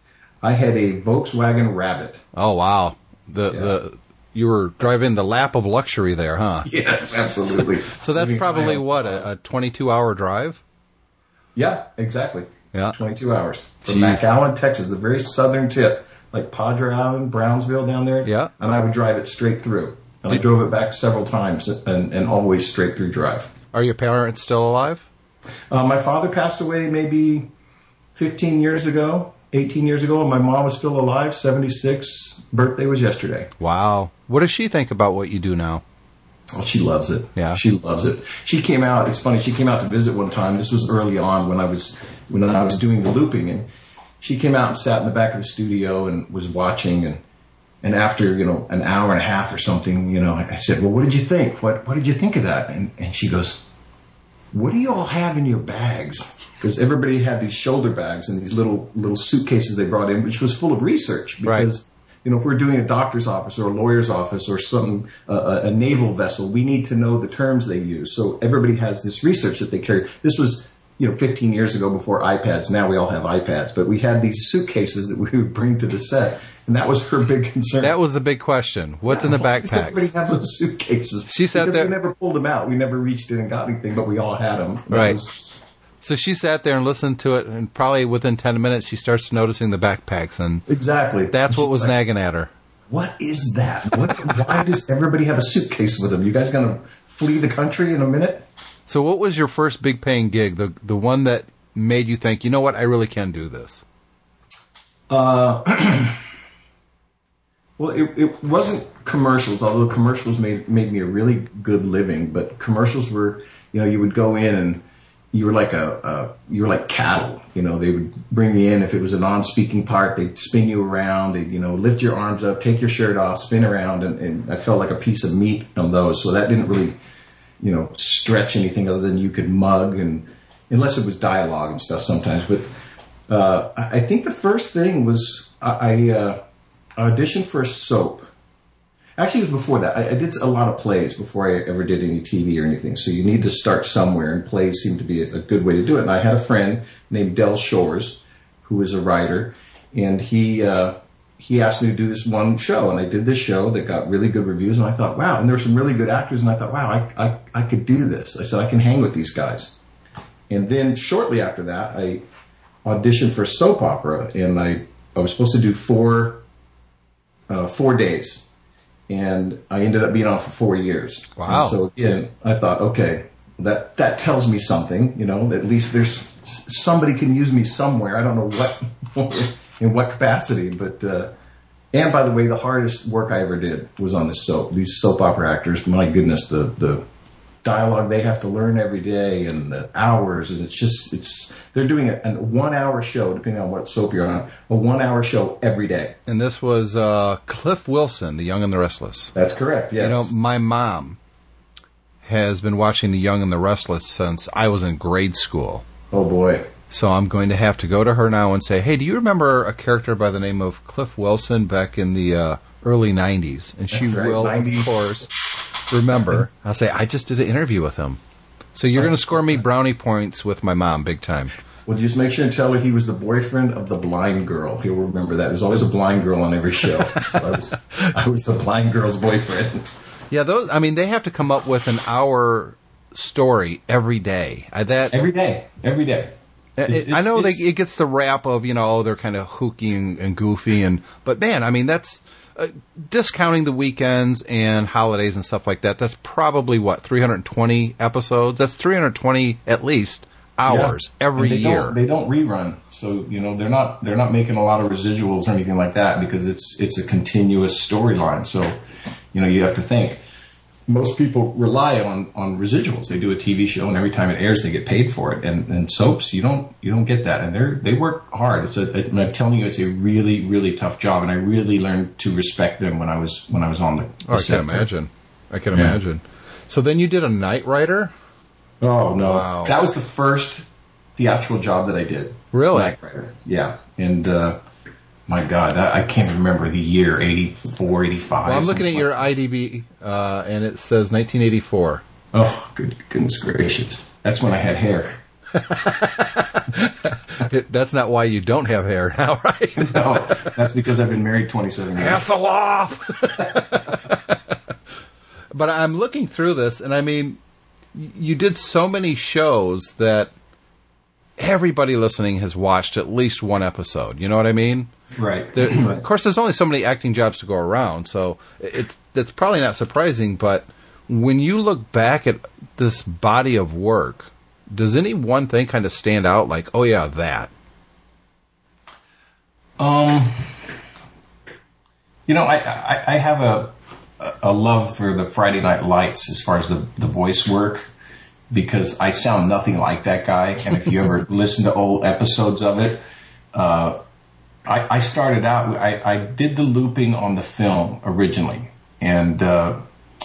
I had a Volkswagen Rabbit. Oh, wow. The yeah. the you were driving the lap of luxury there, huh? Yes, absolutely. So that's probably, what, a, a twenty-two hour drive? Yeah, exactly. Yeah. twenty-two hours. From Jeez. McAllen, Texas, the very southern tip, like Padre Island, Brownsville down there. Yeah. And I would drive it straight through. And Did, I drove it back several times and, and always straight through drive. Are your parents still alive? Uh, my father passed away maybe fifteen years ago, eighteen years ago, and my mom was still alive, seventy-six. Birthday was yesterday. Wow. What does she think about what you do now? Oh, she loves it. Yeah. She loves it. She came out, it's funny, she came out to visit one time. This was early on when I was when I was doing the looping, and she came out and sat in the back of the studio and was watching, and And after, you know, an hour and a half or something, you know, I said, well, what did you think? What What did you think of that? And, and she goes, what do you all have in your bags? Because everybody had these shoulder bags and these little little suitcases they brought in, which was full of research. Because, right. you know, if we're doing a doctor's office or a lawyer's office or some uh, a naval vessel, we need to know the terms they use. So everybody has this research that they carry. This was, you know, fifteen years ago before iPads. Now we all have iPads. But we had these suitcases that we would bring to the set. And that was her big concern. That was the big question. What's yeah, in the backpacks? Everybody have those suitcases. She sat because there. We never pulled them out. We never reached in and got anything, but we all had them. That right. Was, so she sat there and listened to it, and probably within ten minutes, she starts noticing the backpacks. And exactly. That's what was like, nagging at her. What is that? What, why does everybody have a suitcase with them? You guys going to flee the country in a minute? So what was your first big paying gig, the the one that made you think, you know what, I really can do this? Uh... Well, it, it wasn't commercials, although commercials made made me a really good living. But commercials were, you know, you would go in and you were like a, a you were like cattle. You know, they would bring you in if it was a non-speaking part. They'd spin you around. They'd, you know, lift your arms up, take your shirt off, spin around, and, and I felt like a piece of meat on those. So that didn't really, you know, stretch anything other than you could mug, and unless it was dialogue and stuff sometimes. But uh, I think the first thing was I. I uh, auditioned for a soap. Actually, it was before that. I, I did a lot of plays before I ever did any T V or anything. So you need to start somewhere, and plays seemed to be a, a good way to do it. And I had a friend named Del Shores, who was a writer, and he uh, he asked me to do this one show, and I did this show that got really good reviews. And I thought, wow, and there were some really good actors, and I thought, wow, I I, I could do this. I said, I can hang with these guys. And then shortly after that, I auditioned for soap opera, and I I was supposed to do four. Uh, four days, and I ended up being on for four years. Wow! And so again, I thought, okay, that that tells me something. You know, at least there's somebody can use me somewhere. I don't know what in what capacity, but uh, And by the way, the hardest work I ever did was on this soap. These soap opera actors, my goodness, the the dialogue they have to learn every day and the hours, and it's just it's they're doing a, a one hour show, depending on what soap you're on, a one hour show every day. And this was uh, Cliff Wilson, The Young and the Restless. That's correct. Yes. You know, my mom has been watching The Young and the Restless since I was in grade school. Oh boy. So I'm going to have to go to her now and say, hey, do you remember a character by the name of Cliff Wilson back in the uh, early nineties? And she right, will, nineties. of course, remember. I'll say, I just did an interview with him. So you're going to score me brownie points with my mom big time. Well, just make sure and tell her he was the boyfriend of the blind girl. He'll remember that. There's always a blind girl on every show. So I was, I was the blind girl's boyfriend. Yeah, those. I mean, they have to come up with an hour story every day. I, that Every day. Every day. It, It's- I know they, it's- it gets the rap of, you know, oh, they're kind of hooky and, and goofy, and but man, I mean, that's uh, discounting the weekends and holidays and stuff like that. That's probably what three hundred twenty episodes. That's three hundred twenty at least hours Yeah. every And they year. Don't, they don't rerun, so you know they're not they're not making a lot of residuals or anything like that because it's it's a continuous storyline. So you know you have to think. Most people rely on, on residuals. They do a T V show, and every time it airs, they get paid for it. And, and soaps, you don't you don't get that. And they they work hard. It's a, I'm telling you, it's a really really tough job. And I really learned to respect them when I was when I was on the. the Oh, I set can there. imagine. I can Yeah. imagine. So then you did a Night Rider? Oh no, Wow. that was the first theatrical job that I did. Really? Knight Rider. Yeah, and uh, my God, I, I can't remember the year, eighty-four, eighty-five. Well, I'm looking at something your like I D B, uh, and it says nineteen eighty-four. that. Oh, good goodness gracious! That's when I had hair. It, that's not why you don't have hair now, right? No, that's because I've been married twenty-seven years. Hassle off! But I'm looking through this, and I mean, y- you did so many shows that everybody listening has watched at least one episode. You know what I mean? Right. There, of course, there's only so many acting jobs to go around, so it's that's probably not surprising. But when you look back at this body of work, does any one thing kind of stand out? Like, oh yeah, that. Um, you know, I, I, I have a a love for the Friday Night Lights as far as the, the voice work because I sound nothing like that guy. And if you ever listen to old episodes of it, uh, I, I started out, I, I did the looping on the film originally. And uh,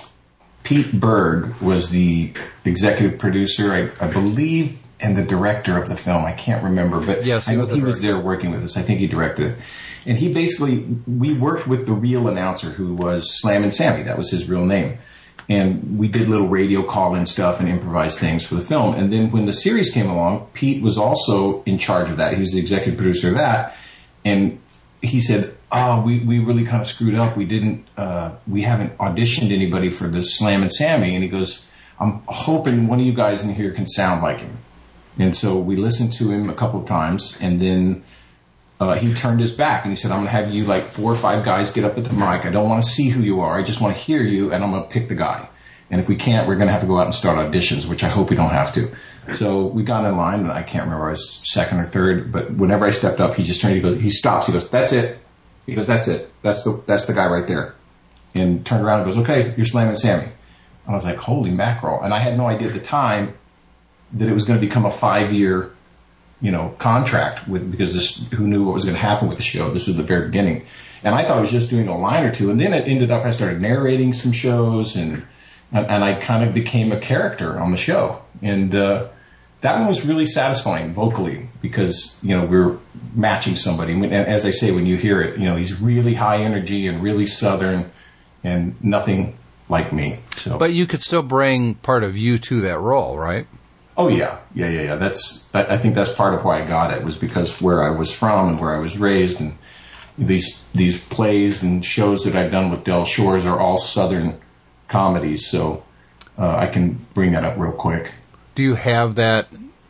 Pete Berg was the executive producer, I, I believe, and the director of the film. I can't remember, but Yes, he I know was the he was director. there working with us. I think he directed it. And he basically, we worked with the real announcer who was Slammin' Sammy. That was his real name. And we did little radio call-in stuff and improvised things for the film. And then when the series came along, Pete was also in charge of that. He was the executive producer of that. And he said, oh, we, we really kind of screwed up. We didn't, uh, we haven't auditioned anybody for this Slammin' Sammy. And he goes, I'm hoping one of you guys in here can sound like him. And so we listened to him a couple of times, and then uh, he turned his back and he said, I'm going to have you like four or five guys get up at the mic. I don't want to see who you are. I just want to hear you, and I'm going to pick the guy. And if we can't, we're going to have to go out and start auditions, which I hope we don't have to. So we got in line, and I can't remember, I was second or third, but whenever I stepped up, he just turned, he goes, he stops, he goes, that's it. He goes, that's it. That's the, that's the guy right there. And turned around and goes, okay, you're Slammin' Sammy. I was like, holy mackerel. And I had no idea at the time that it was going to become a five-year, you know, contract with, because this, who knew what was going to happen with the show? This was the very beginning. And I thought I was just doing a line or two. And then it ended up, I started narrating some shows, and, and, and I kind of became a character on the show. And, uh, that one was really satisfying vocally because, you know, we're matching somebody. And as I say, when you hear it, you know, he's really high energy and really Southern and nothing like me. So, But you could still bring part of you to that role, right? oh yeah, yeah, yeah, yeah. That's, I, I think that's part of why I got it, was because where I was from and where I was raised, and these, these plays and shows that I've done with Del Shores are all Southern comedies. So, uh, I can bring that up real quick. Do you have that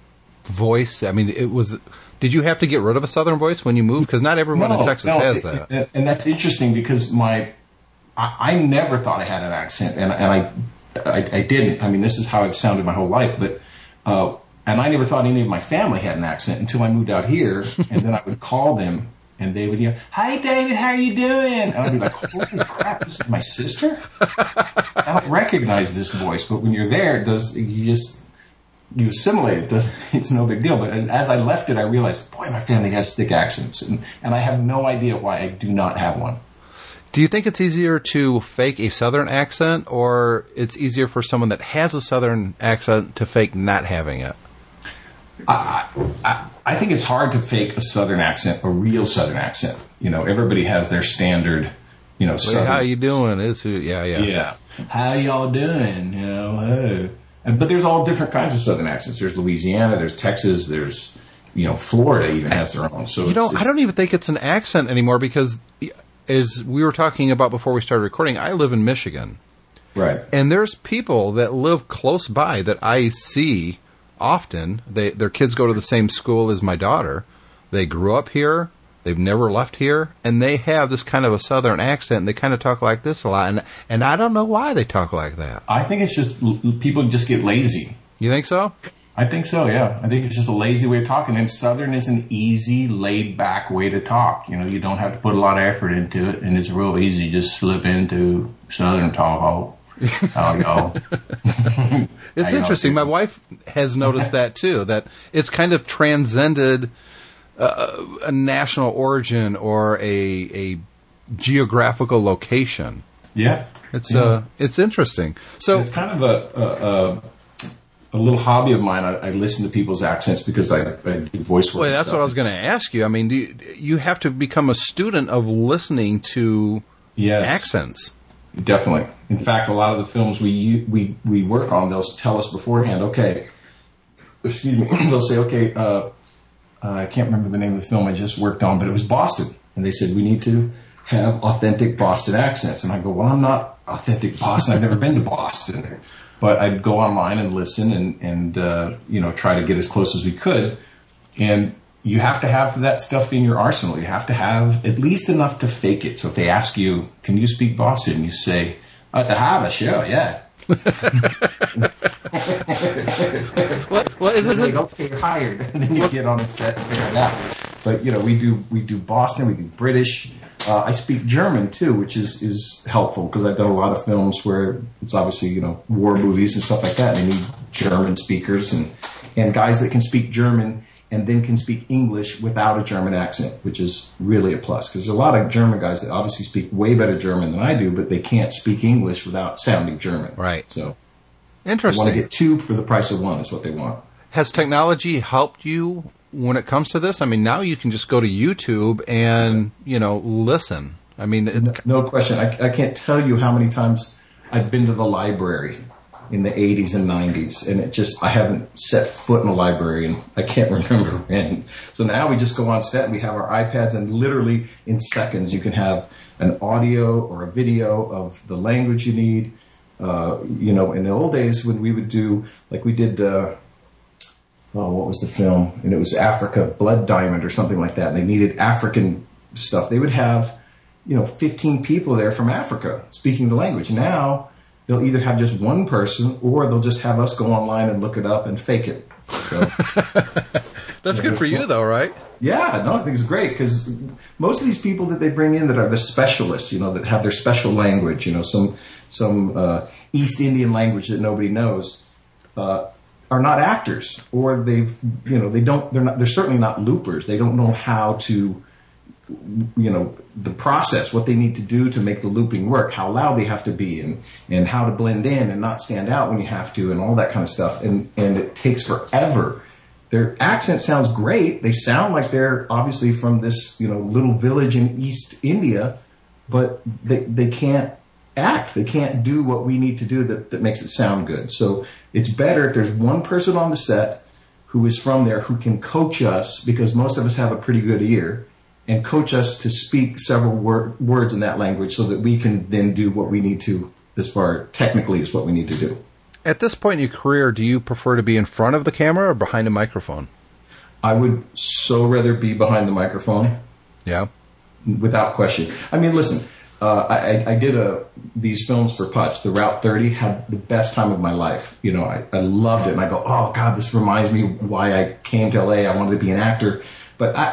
voice? I mean, it was. Did you have to get rid of a Southern voice when you moved? Because not everyone in Texas no, has it- that. it- and that's interesting because my, I, I never thought I had an accent, and, and I, I, I didn't. I mean, this is how I've sounded my whole life, but, uh, and I never thought any of my family had an accent until I moved out here, and then I would call them and they would yell, "Hi, David, how are you doing?" And I'd be like, "Holy crap, this is my sister? I don't recognize this voice." But when you're there, it does you just you assimilate it? Does it's no big deal. But as, as I left it, I realized, boy, my family has thick accents, and and I have no idea why I do not have one. Do you think it's easier to fake a Southern accent, or it's easier for someone that has a Southern accent to fake not having it? I, I, I think it's hard to fake a Southern accent, a real Southern accent. You know, everybody has their standard, you know, Southern. Wait, how you doing? It's, yeah, yeah. Yeah. How y'all doing? You know, hey. And, but there's all different kinds of Southern accents. There's Louisiana, there's Texas, there's, you know, Florida even has their own. So you it's, know, it's, I don't even think it's an accent anymore because, as we were talking about before we started recording, I live in Michigan. Right. And there's people that live close by that I see often. They their kids go to the same school as my daughter. They grew up here. They've never left here, and they have this kind of a Southern accent. And they kind of talk like this a lot, and and I don't know why they talk like that. I think it's just people just get lazy. You think so? I think so, yeah. I think it's just a lazy way of talking. And Southern is an easy, laid-back way to talk. You know, you don't have to put a lot of effort into it, and it's real easy. Just slip into Southern talk. How y'all? It's How interesting. y'all? My wife has noticed that too. That it's kind of transcended uh, a national origin or a a geographical location. Yeah, It's yeah. uh, it's interesting. So it's kind of a a, a, a little hobby of mine. I, I listen to people's accents because I, I do voice work. well, and that's stuff. what I was going to ask you. I mean, do you, you have to become a student of listening to Yes. accents? Definitely. In fact, a lot of the films we we we work on, they'll tell us beforehand. Okay, excuse me. They'll say, okay, uh, uh, I can't remember the name of the film I just worked on, but it was Boston, and they said we need to have authentic Boston accents. And I go, well, I'm not authentic Boston. I've never been to Boston, but I'd go online and listen and and uh, you know try to get as close as we could. And you have to have that stuff in your arsenal. You have to have at least enough to fake it. So if they ask you, can you speak Boston? You say, at the harbor, sure, yeah. What? What is It's like, it? okay, you're hired. And then you get on the set and figure it out. But, you know, we do we do Boston, we do British. Uh, I speak German, too, which is, is helpful because I've done a lot of films where it's obviously, you know, war movies and stuff like that. And they need German speakers and, and guys that can speak German and then can speak English without a German accent, which is really a plus. Because there's a lot of German guys that obviously speak way better German than I do, but they can't speak English without sounding German. Right. So they Interesting. want to get two for the price of one is what they want. Has technology helped you when it comes to this? I mean, now you can just go to YouTube and, you know, listen. I mean, it's... No, no question. I, I can't tell you how many times I've been to the library in the eighties and nineties, and it just, I haven't set foot in a library, and I can't remember when. So now we just go on set, and we have our iPads, and literally in seconds you can have an audio or a video of the language you need. Uh, you know, in the old days when we would do, like we did, uh, oh, what was the film? And it was Africa, Blood Diamond or something like that, and they needed African stuff. They would have, you know, fifteen people there from Africa speaking the language. Now, they'll either have just one person or they'll just have us go online and look it up and fake it. So, That's good for you, though, right? yeah, no, I think it's great because most of these people that they bring in that are the specialists, you know, that have their special language, you know, some some uh, East Indian language that nobody knows, uh, are not actors, or they've, you know, they don't, they're not, they're certainly not loopers. They don't know how to, you know, the process, what they need to do to make the looping work, how loud they have to be, and, and how to blend in and not stand out when you have to, and all that kind of stuff. And, and it takes forever. Their accent sounds great. They sound like they're obviously from this, you know, little village in East India, but they, they can't act. They can't do what we need to do that, that makes it sound good. So it's better if there's one person on the set who is from there who can coach us, because most of us have a pretty good ear, and coach us to speak several wor- words in that language so that we can then do what we need to as far technically as what we need to do. At this point in your career, do you prefer to be in front of the camera or behind a microphone? I would so rather be behind the microphone. Yeah. Without question. I mean, listen, uh, I, I did a, these films for Putch. The Route thirty had the best time of my life. You know, I, I loved it. And I go, oh, God, this reminds me why I came to L A. I wanted to be an actor. But I...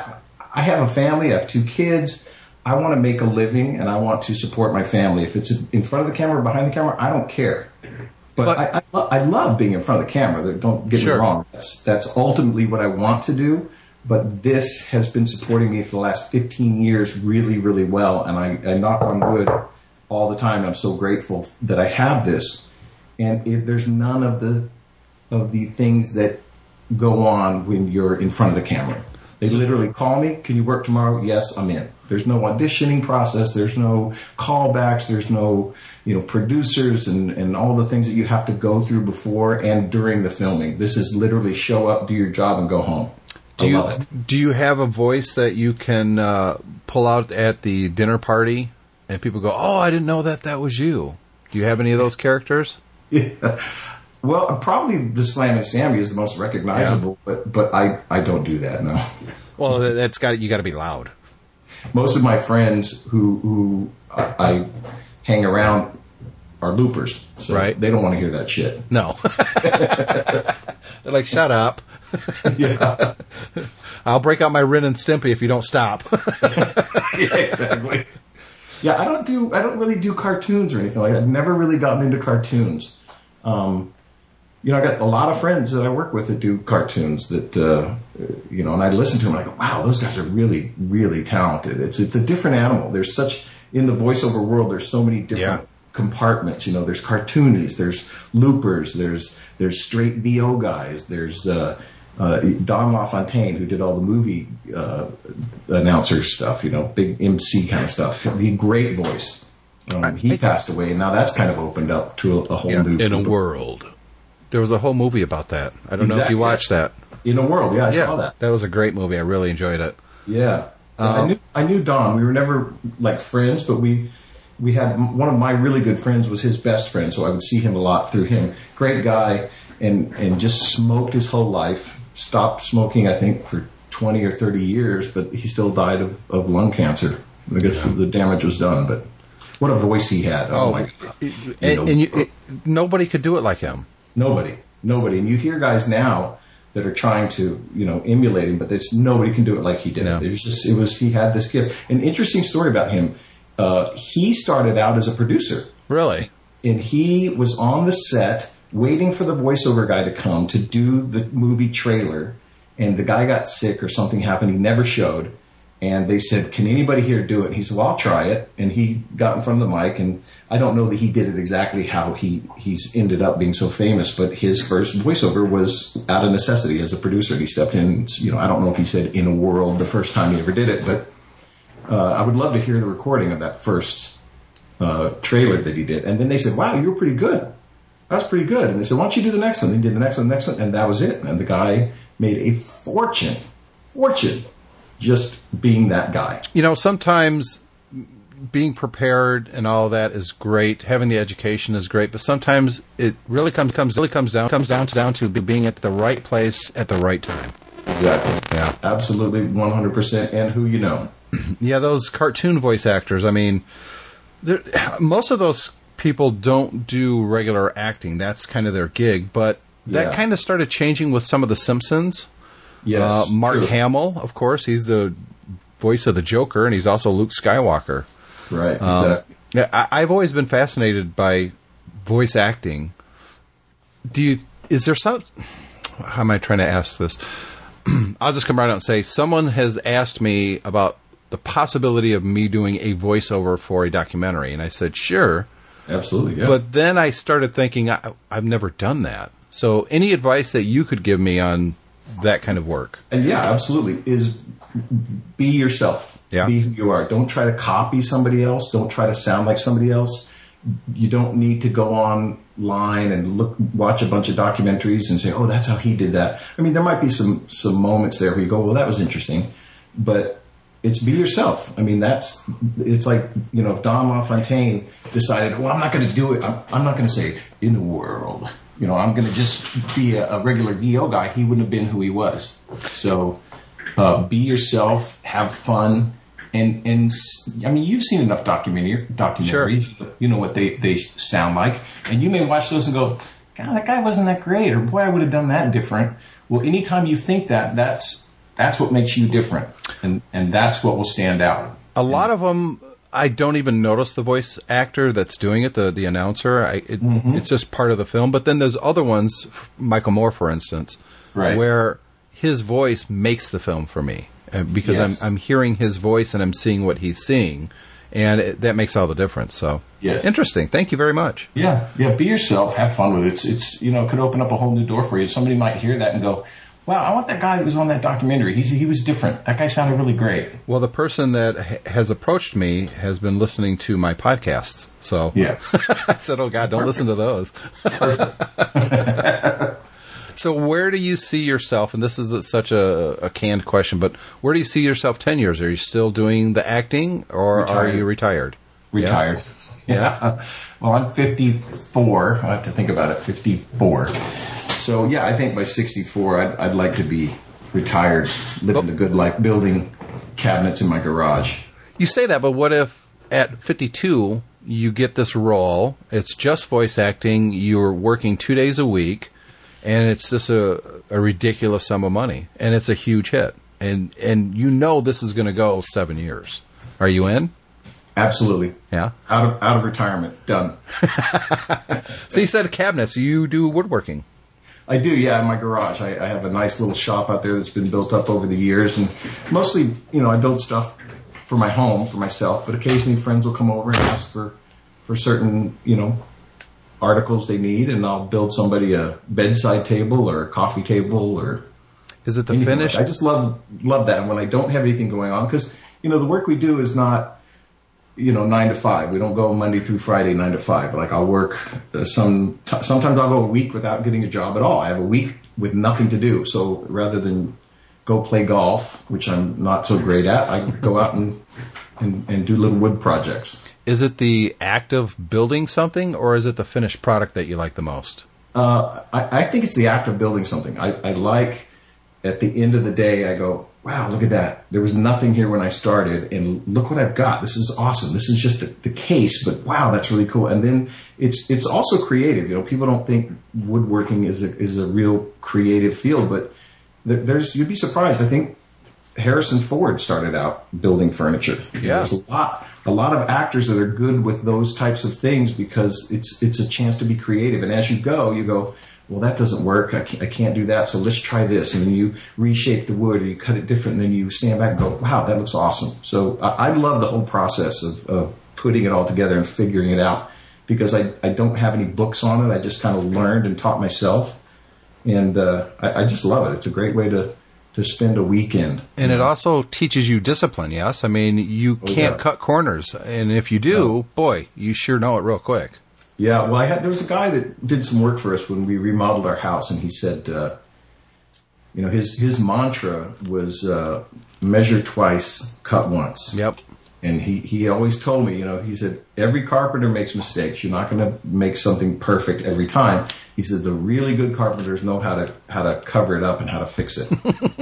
I have a family. I have two kids. I want to make a living, and I want to support my family. If it's in front of the camera or behind the camera, I don't care. But, but I, I, lo- I love being in front of the camera. Don't get sure. me wrong. That's, that's ultimately what I want to do. But this has been supporting me for the last fifteen years really, really well. And I, I knock on wood all the time. I'm so grateful that I have this. And it, there's none of the of the things that go on when you're in front of the camera. They literally call me, can you work tomorrow? Yes, I'm in. There's no auditioning process. There's no callbacks. There's no, you know, producers and, and all the things that you have to go through before and during the filming. This is literally show up, do your job, and go home. Do I you, love it. Do you have a voice that you can uh, pull out at the dinner party and people go, oh, I didn't know that that was you? Do you have any of those characters? Yeah. Well, probably the Slammin' Sammy is the most recognizable, yeah. but but I, I don't do that, no. Well, that's got you got to be loud. Most of my friends who who I, I hang around are loopers, so right. They don't want to hear that shit. No. They're like, shut up. Yeah. I'll break out my Ren and Stimpy if you don't stop. Yeah, exactly. Yeah, I don't do I don't really do cartoons or anything like that. I've never really gotten into cartoons. Um, you know, I got a lot of friends that I work with that do cartoons that, uh, you know, and I listen to them and I go, wow, those guys are really, really talented. It's, it's a different animal. There's such, in the voiceover world, there's so many different yeah. compartments. You know, there's cartoonies, there's loopers, there's, there's straight V O guys, there's, uh, uh, Don LaFontaine, who did all the movie, uh, announcer stuff, you know, big M C kind of stuff. The great voice. Um, he passed away, and now that's kind of opened up to a, a whole yeah, new... In a world. There was a whole movie about that. I don't exactly. know if you watched that. In a World, yeah, I yeah, saw that. That was a great movie. I really enjoyed it. Yeah. Um, I knew I knew Don. We were never, like, friends, but we we had... One of my really good friends was his best friend, so I would see him a lot through him. Great guy, and, and just smoked his whole life. Stopped smoking, I think, for twenty or thirty years, but he still died of, of lung cancer. I guess yeah. the damage was done, but... What a voice he had. Oh, oh my God. And, you know, and you, it, nobody could do it like him. Nobody. Nobody. And you hear guys now that are trying to, you know, emulate him, but there's nobody can do it like he did. Yeah. It was just, it was, he had this gift. An interesting story about him. Uh, he started out as a producer. Really? And he was on the set waiting for the voiceover guy to come to do the movie trailer. And the guy got sick or something happened. He never showed. And they said, can anybody here do it? And he said, well, I'll try it. And he got in front of the mic. And I don't know that he did it exactly how he, he's ended up being so famous, but his first voiceover was out of necessity as a producer. He stepped in, you know, I don't know if he said in a world the first time he ever did it, but uh, I would love to hear the recording of that first uh, trailer that he did. And then they said, wow, you were pretty good. That's pretty good. And they said, why don't you do the next one? He did the next one, the next one. And that was it. And the guy made a fortune, fortune. Just being that guy. You know, sometimes being prepared and all of that is great. Having the education is great, but sometimes it really comes comes really comes down comes down to down to being at the right place at the right time. Exactly. Yeah. Absolutely, one hundred percent. And who you know. Yeah, those cartoon voice actors. I mean, most of those people don't do regular acting. That's kind of their gig. But that yeah. kind of started changing with some of the Simpsons. Yes, uh, Mark true. Hamill, of course, he's the voice of the Joker, and he's also Luke Skywalker. Right, um, exactly. Yeah, I, I've always been fascinated by voice acting. Do you? Is there some? How am I trying to ask this? I'll just come right out and say someone has asked me about the possibility of me doing a voiceover for a documentary, and I said sure. Absolutely, yeah. But then I started thinking I, I've never done that. So, any advice that you could give me on that kind of work? And yeah, absolutely. Is be yourself. Yeah. Be who you are. Don't try to copy somebody else. Don't try to sound like somebody else. You don't need to go online and look, watch a bunch of documentaries and say, "Oh, that's how he did that." I mean, there might be some some moments there where you go, "Well, that was interesting," but it's be yourself. I mean, that's it's like, you know, if Don LaFontaine decided, "Well, I'm not going to do it. I'm, I'm not going to say in the world." You know, I'm going to just be a, a regular V O guy. He wouldn't have been who he was. So, uh, be yourself, have fun, and and I mean, you've seen enough documentary documentaries. Sure. You know what they, they sound like, and you may watch those and go, "God, that guy wasn't that great," or "Boy, I would have done that different." Well, anytime you think that, that's that's what makes you different, and and that's what will stand out. A lot of them, I don't even notice the voice actor that's doing it, the the announcer. I, it, mm-hmm. It's just part of the film. But then there's other ones, Michael Moore, for instance, right. where his voice makes the film for me uh, because yes. I'm I'm hearing his voice and I'm seeing what he's seeing, and it, that makes all the difference. So yes. Interesting. Thank you very much. Yeah, yeah. Be yourself. Have fun with it. It's it's you know, it could open up a whole new door for you. Somebody might hear that and go, wow, I want that guy that was on that documentary. He's, he was different. That guy sounded really great. Well, the person that ha- has approached me has been listening to my podcasts. So yeah. I said, oh, God, don't Perfect. listen to those. So where do you see yourself, and this is a, such a, a canned question, but where do you see yourself ten years? Are you still doing the acting, or retired. are you retired? Retired. Yeah. yeah. Well, I'm fifty-four. I have to think about it. fifty-four. So, yeah, I think by sixty-four, I'd, I'd like to be retired, living the good life, building cabinets in my garage. You say that, but what if at fifty-two you get this role, it's just voice acting, you're working two days a week, and it's just a, a ridiculous sum of money, and it's a huge hit, and and you know this is going to go seven years. Are you in? Absolutely. Yeah. Out of out of retirement. Done. So you said cabinets. You do woodworking. I do, yeah, in my garage. I, I have a nice little shop out there that's been built up over the years, and mostly, you know, I build stuff for my home, for myself, but occasionally friends will come over and ask for, for certain, you know, articles they need, and I'll build somebody a bedside table or a coffee table or... Is it the finished? Like I just love love that when I don't have anything going on, because, you know, the work we do is not... you know, nine to five. We don't go Monday through Friday, nine to five. Like I'll work uh, some, t- sometimes I'll go a week without getting a job at all. I have a week with nothing to do. So rather than go play golf, which I'm not so great at, I go out and, and, and do little wood projects. Is it the act of building something, or is it the finished product that you like the most? Uh, I, I think it's the act of building something. I, I like, at the end of the day, I go, wow, look at that. There was nothing here when I started, and look what I've got. This is awesome. This is just the, the case, but wow, that's really cool. And then it's it's also creative. You know, people don't think woodworking is a, is a real creative field, but there's you'd be surprised. I think Harrison Ford started out building furniture. Yeah. There's a lot a lot of actors that are good with those types of things because it's it's a chance to be creative. And as you go, you go, well, that doesn't work. I can't, I can't do that. So let's try this. And then you reshape the wood or you cut it different. And then you stand back and go, wow, that looks awesome. So I, I love the whole process of, of putting it all together and figuring it out because I, I don't have any books on it. I just kind of learned and taught myself. And uh, I, I just love it. It's a great way to, to spend a weekend. And it also teaches you discipline, yes? I mean, you Oh, can't yeah. cut corners. And if you do, No. boy, you sure know it real quick. Yeah, well, I had there was a guy that did some work for us when we remodeled our house, and he said, uh, you know, his his mantra was uh, measure twice, cut once. Yep. And he, he always told me, you know, he said, every carpenter makes mistakes. You're not going to make something perfect every time. He said, the really good carpenters know how to how to cover it up and how to fix it.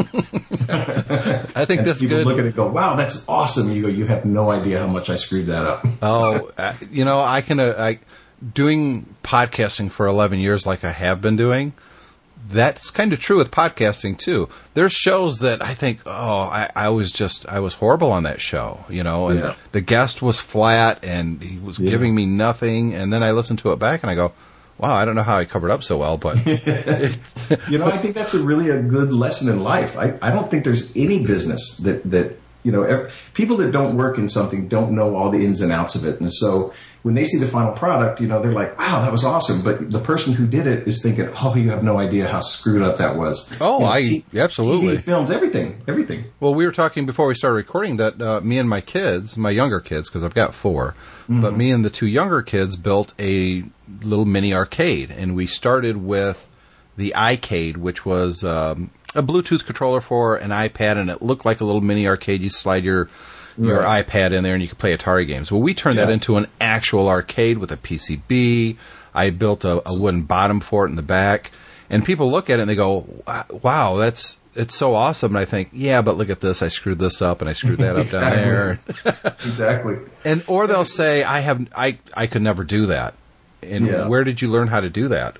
I think and that's people good. look at it and go, wow, that's awesome. You go, you have no idea how much I screwed that up. Oh, uh, you know, I can, uh, I, doing podcasting for eleven years like I have been doing, that's kind of true with podcasting too. There's shows that I think, oh, I, I was just, I was horrible on that show, you know, and Yeah. the guest was flat and he was Yeah. giving me nothing. And then I listen to it back and I go, wow, I don't know how I covered up so well, but You know, I think that's a really a good lesson in life. I, I don't think there's any business that, that you know, ev- people that don't work in something don't know all the ins and outs of it. And so when they see the final product, you know, they're like, wow, that was awesome. But the person who did it is thinking, oh, you have no idea how screwed up that was. Oh, You know, I- T- absolutely. T V, films, everything, everything. well, we were talking before we started recording that uh, me and my kids, my younger kids, because I've got four, but me and the two younger kids built a little mini arcade, and we started with the iCade, which was um, a Bluetooth controller for an iPad, and it looked like a little mini arcade. You slide your your Right. iPad in there, and you could play Atari games. Well, we turned that Yeah. into an actual arcade with a P C B. I built a, a wooden bottom for it in the back, and people look at it and they go, "Wow, that's it's so awesome!" And I think, "Yeah, but look at this. I screwed this up, and I screwed that up down there." Exactly. And or they'll say, "I have I I could never do that." And Yeah. where did you learn how to do that? Well,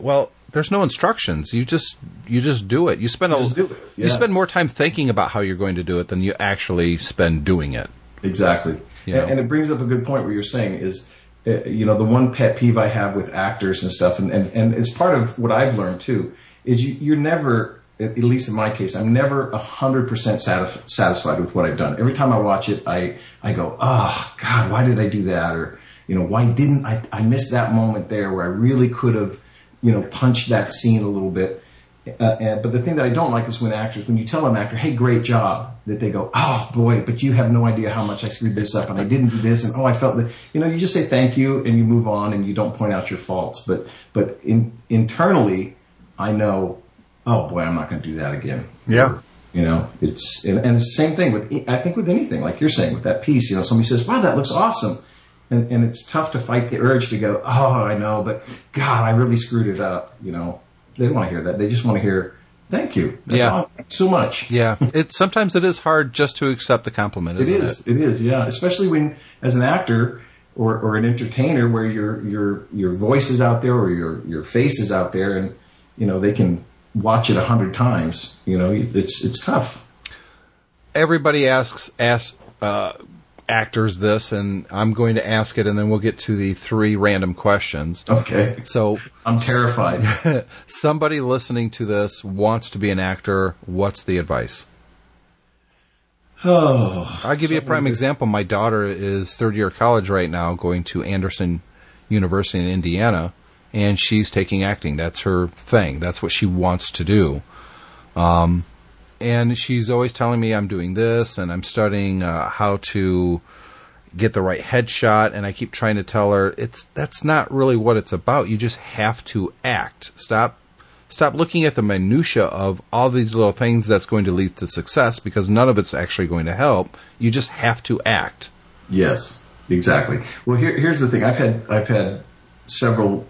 there's no instructions. You just you just do it. You spend a do it. Yeah. you spend more time thinking about how you're going to do it than you actually spend doing it. Exactly. You know? and, and it brings up a good point where you're saying is, uh, you know, the one pet peeve I have with actors and stuff, and, and, and it's part of what I've learned too, is you, you're never, at least in my case, I'm never one hundred percent satisf- satisfied with what I've done. Every time I watch it, I, I go, oh, God, why did I do that? Or, you know, why didn't I, I miss that moment there where I really could have, you know, punched that scene a little bit. Uh, and, but the thing that I don't like is when actors, when you tell an actor, hey, great job, that they go, oh, boy, but you have no idea how much I screwed this up and I didn't do this. And, oh, I felt that, you know, you just say thank you and you move on and you don't point out your faults. But, but in, internally, I know, oh, boy, I'm not going to do that again. Yeah. Or, you know, it's, and, and the same thing with, I think with anything, like you're saying with that piece, you know, somebody says, wow, that looks awesome. And, and it's tough to fight the urge to go, oh, I know, but God, I really screwed it up. You know, they don't want to hear that. They just want to hear, thank you. That's yeah. all, thank you so much. Yeah. It sometimes it is hard just to accept the compliment, isn't it is. it? It is. Yeah. Especially when, as an actor or, or an entertainer, where your your your voice is out there or your your face is out there, and you know they can watch it a hundred times. You know, it's it's tough. Everybody asks asks uh, actors this, and I'm going to ask it, and then we'll get to the three random questions. Okay. So I'm terrified. Somebody listening to this wants to be an actor. What's the advice? Oh, I'll give you a prime example. My daughter is third year of college right now, going to Anderson University in Indiana, and she's taking acting. That's her thing. That's what she wants to do. Um, and she's always telling me I'm doing this, and I'm studying uh, how to get the right headshot. And I keep trying to tell her it's that's not really what it's about. You just have to act. Stop. Stop looking at the minutia of all these little things that's going to lead to success, because none of it's actually going to help. You just have to act. Yes, exactly. Well, here, here's the thing. I've had I've had several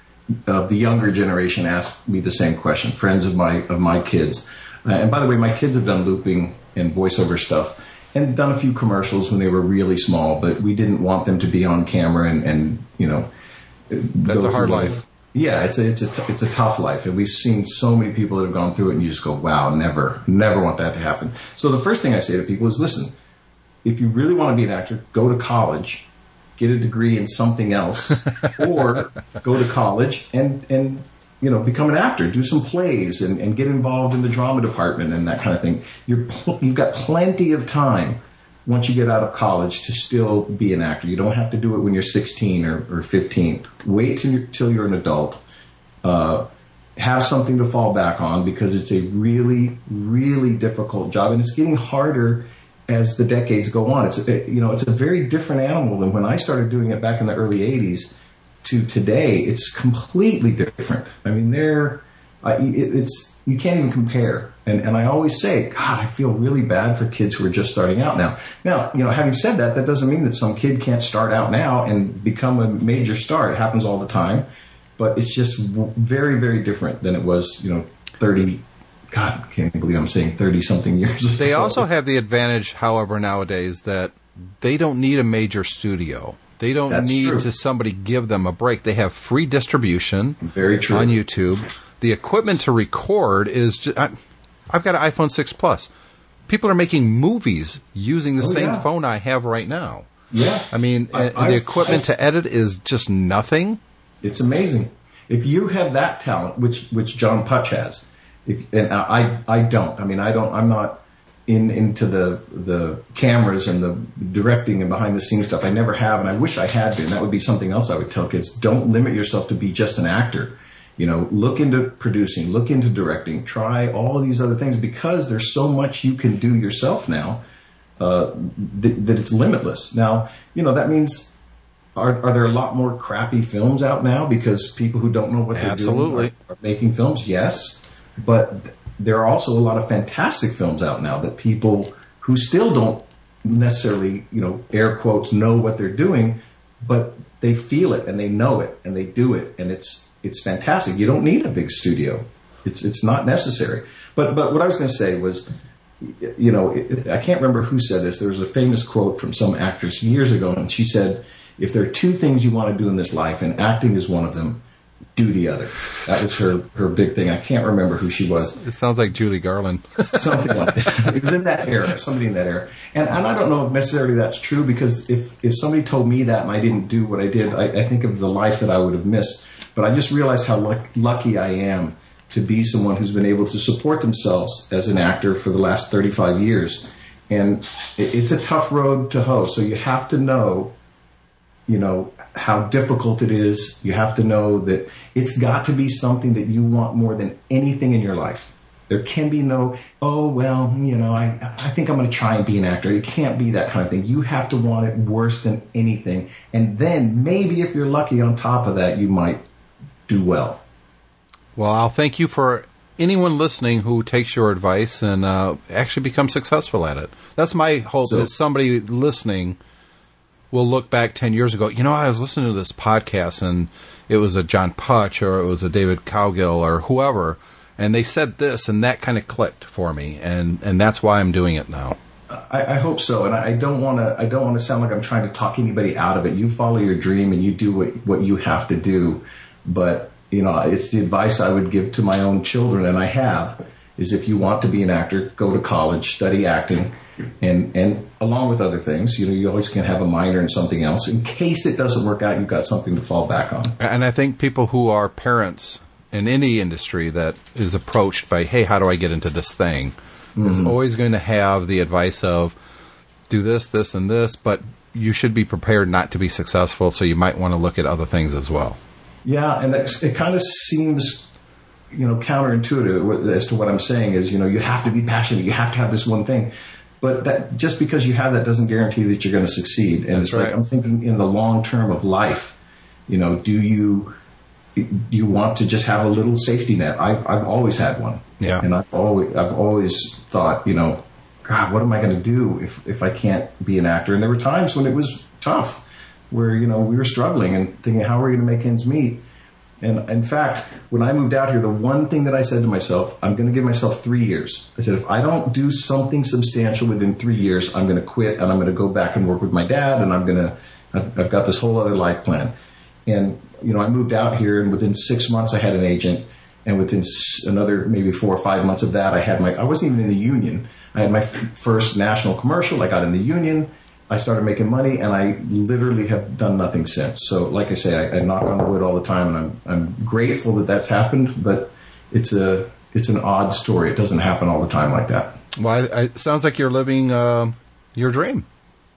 of the younger generation ask me the same question. Friends of my of my kids, uh, and by the way, my kids have done looping and voiceover stuff, and done a few commercials when they were really small. But we didn't want them to be on camera, and, and you know, that's a hard life. Yeah, it's a, it's a, it's a tough life. And we've seen so many people that have gone through it, and you just go, wow, never, never want that to happen. So the first thing I say to people is, listen, if you really want to be an actor, go to college, get a degree in something else, or go to college and, and, you know, become an actor, do some plays and, and get involved in the drama department and that kind of thing. You're, you've got plenty of time once you get out of college to still be an actor. You don't have to do it when you're sixteen or, or fifteen. Wait till you're, till you're an adult. Uh, have something to fall back on, because it's a really, really difficult job, and it's getting harder as the decades go on. It's a, you know, it's a very different animal than when I started doing it back in the early eighties to today. It's completely different. I mean, they're, uh, it, it's, you can't even compare. And, and I always say, God, I feel really bad for kids who are just starting out now. Now, you know, having said that, that doesn't mean that some kid can't start out now and become a major star. It happens all the time, but it's just very, very different than it was, you know, thirty, God, I can't believe I'm saying thirty something years ago. They also have the advantage, however, nowadays that they don't need a major studio. They don't That's need true. to somebody give them a break. They have free distribution Very true. on YouTube. The equipment to record is just, I, I've got an iPhone six Plus. People are making movies using the Oh, same yeah. phone I have right now. Yeah. I mean, I- uh, the I've- equipment I've- to edit is just nothing. It's amazing. If you have that talent, which which John Putch has, if, and I I don't. I mean, I don't. I'm not in into the the cameras and the directing and behind the scenes stuff. I never have, and I wish I had been. That would be something else I would tell kids. Don't limit yourself to be just an actor. You know, look into producing, look into directing, try all of these other things, because there's so much you can do yourself now uh, th- that it's limitless. Now, you know, that means. Are, are there a lot more crappy films out now because people who don't know what they're Absolutely. doing are, are making films? Yes. But th- there are also a lot of fantastic films out now that people who still don't necessarily, you know, air quotes, know what they're doing, but they feel it and they know it and they do it. And it's it's fantastic. You don't need a big studio. It's it's not necessary. But but what I was going to say was, you know, it, I can't remember who said this. There was a famous quote from some actress years ago, and she said, if there are two things you want to do in this life, and acting is one of them, do the other. That was her, her big thing. I can't remember who she was. It sounds like Julie Garland. Something like that. It was in that era, somebody in that era. And, and I don't know if necessarily that's true, because if, if somebody told me that and I didn't do what I did, I, I think of the life that I would have missed. But I just realized how luck, lucky I am to be someone who's been able to support themselves as an actor for the last thirty-five years. And it, it's a tough road to hoe. So you have to know, you know, how difficult it is. You have to know that it's got to be something that you want more than anything in your life. There can be no, oh, well, you know, I, I think I'm going to try and be an actor. It can't be that kind of thing. You have to want it worse than anything. And then maybe if you're lucky on top of that, you might do well. Well, I'll thank you for anyone listening who takes your advice and uh, actually becomes successful at it. That's my hope, So- that somebody listening will look back ten years ago. You know, I was listening to this podcast, and it was a John Putch or it was a David Cowgill or whoever, and they said this, and that kind of clicked for me, and, and that's why I'm doing it now. I, I hope so, and I don't want to. I don't want to sound like I'm trying to talk anybody out of it. You follow your dream, and you do what what you have to do. But you know, it's the advice I would give to my own children, and I have, is if you want to be an actor, go to college, study acting, and and along with other things, you know, you always can have a minor in something else in case it doesn't work out. You've got something to fall back on. And I think people who are parents in any industry that is approached by, hey, how do I get into this thing, mm-hmm. is always going to have the advice of do this, this, and this, but you should be prepared not to be successful, so you might want to look at other things as well. Yeah, and that's, it kind of seems, you know, counterintuitive as to what I'm saying is, you know, you have to be passionate, you have to have this one thing. But that just because you have that doesn't guarantee that you're going to succeed. And That's it's right. like I'm thinking in the long term of life, you know, do you do you want to just have a little safety net? I've I've always had one, Yeah. and I've always I've always thought, you know, God, what am I going to do if if I can't be an actor? And there were times when it was tough, where you know we were struggling and thinking, how are we going to make ends meet? And in fact, when I moved out here, the one thing that I said to myself, I'm going to give myself three years. I said, if I don't do something substantial within three years, I'm going to quit and I'm going to go back and work with my dad. And I'm going to, I've, I've got this whole other life plan. And, you know, I moved out here and within six months I had an agent. And within s- another maybe four or five months of that, I had my, I wasn't even in the union. I had my f- first national commercial. I got in the union. I started making money, and I literally have done nothing since. So, like I say, I, I knock on wood all the time, and I'm I'm grateful that that's happened. But it's a it's an odd story. It doesn't happen all the time like that. Well, I, I, it sounds like you're living uh, your dream.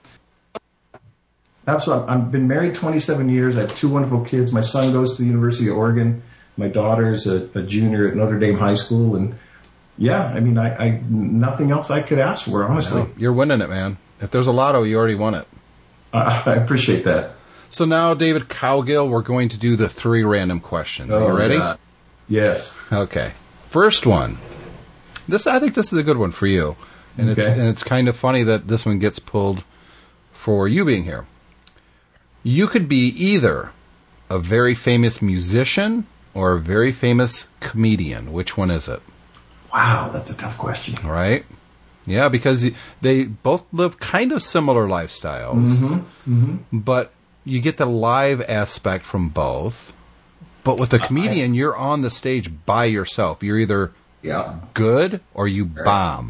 Absolutely. I've been married twenty-seven years. I have two wonderful kids. My son goes to the University of Oregon. My daughter is a, a junior at Notre Dame High School, and yeah, I mean, I, I nothing else I could ask for, honestly. No, you're winning it, man. If there's a lotto, you already won it. I, I appreciate that. So now, David Cowgill, we're going to do the three random questions. Are Oh, you ready? God. Yes. Okay. First one. This I think this is a good one for you, and it's Okay. and it's kind of funny that this one gets pulled for you being here. You could be either a very famous musician or a very famous comedian. Which one is it? Wow, that's a tough question. All right. Yeah, because they both live kind of similar lifestyles, Mm-hmm. Mm-hmm. but you get the live aspect from both. But with a comedian, you're on the stage by yourself. You're either Yeah. good or you bomb.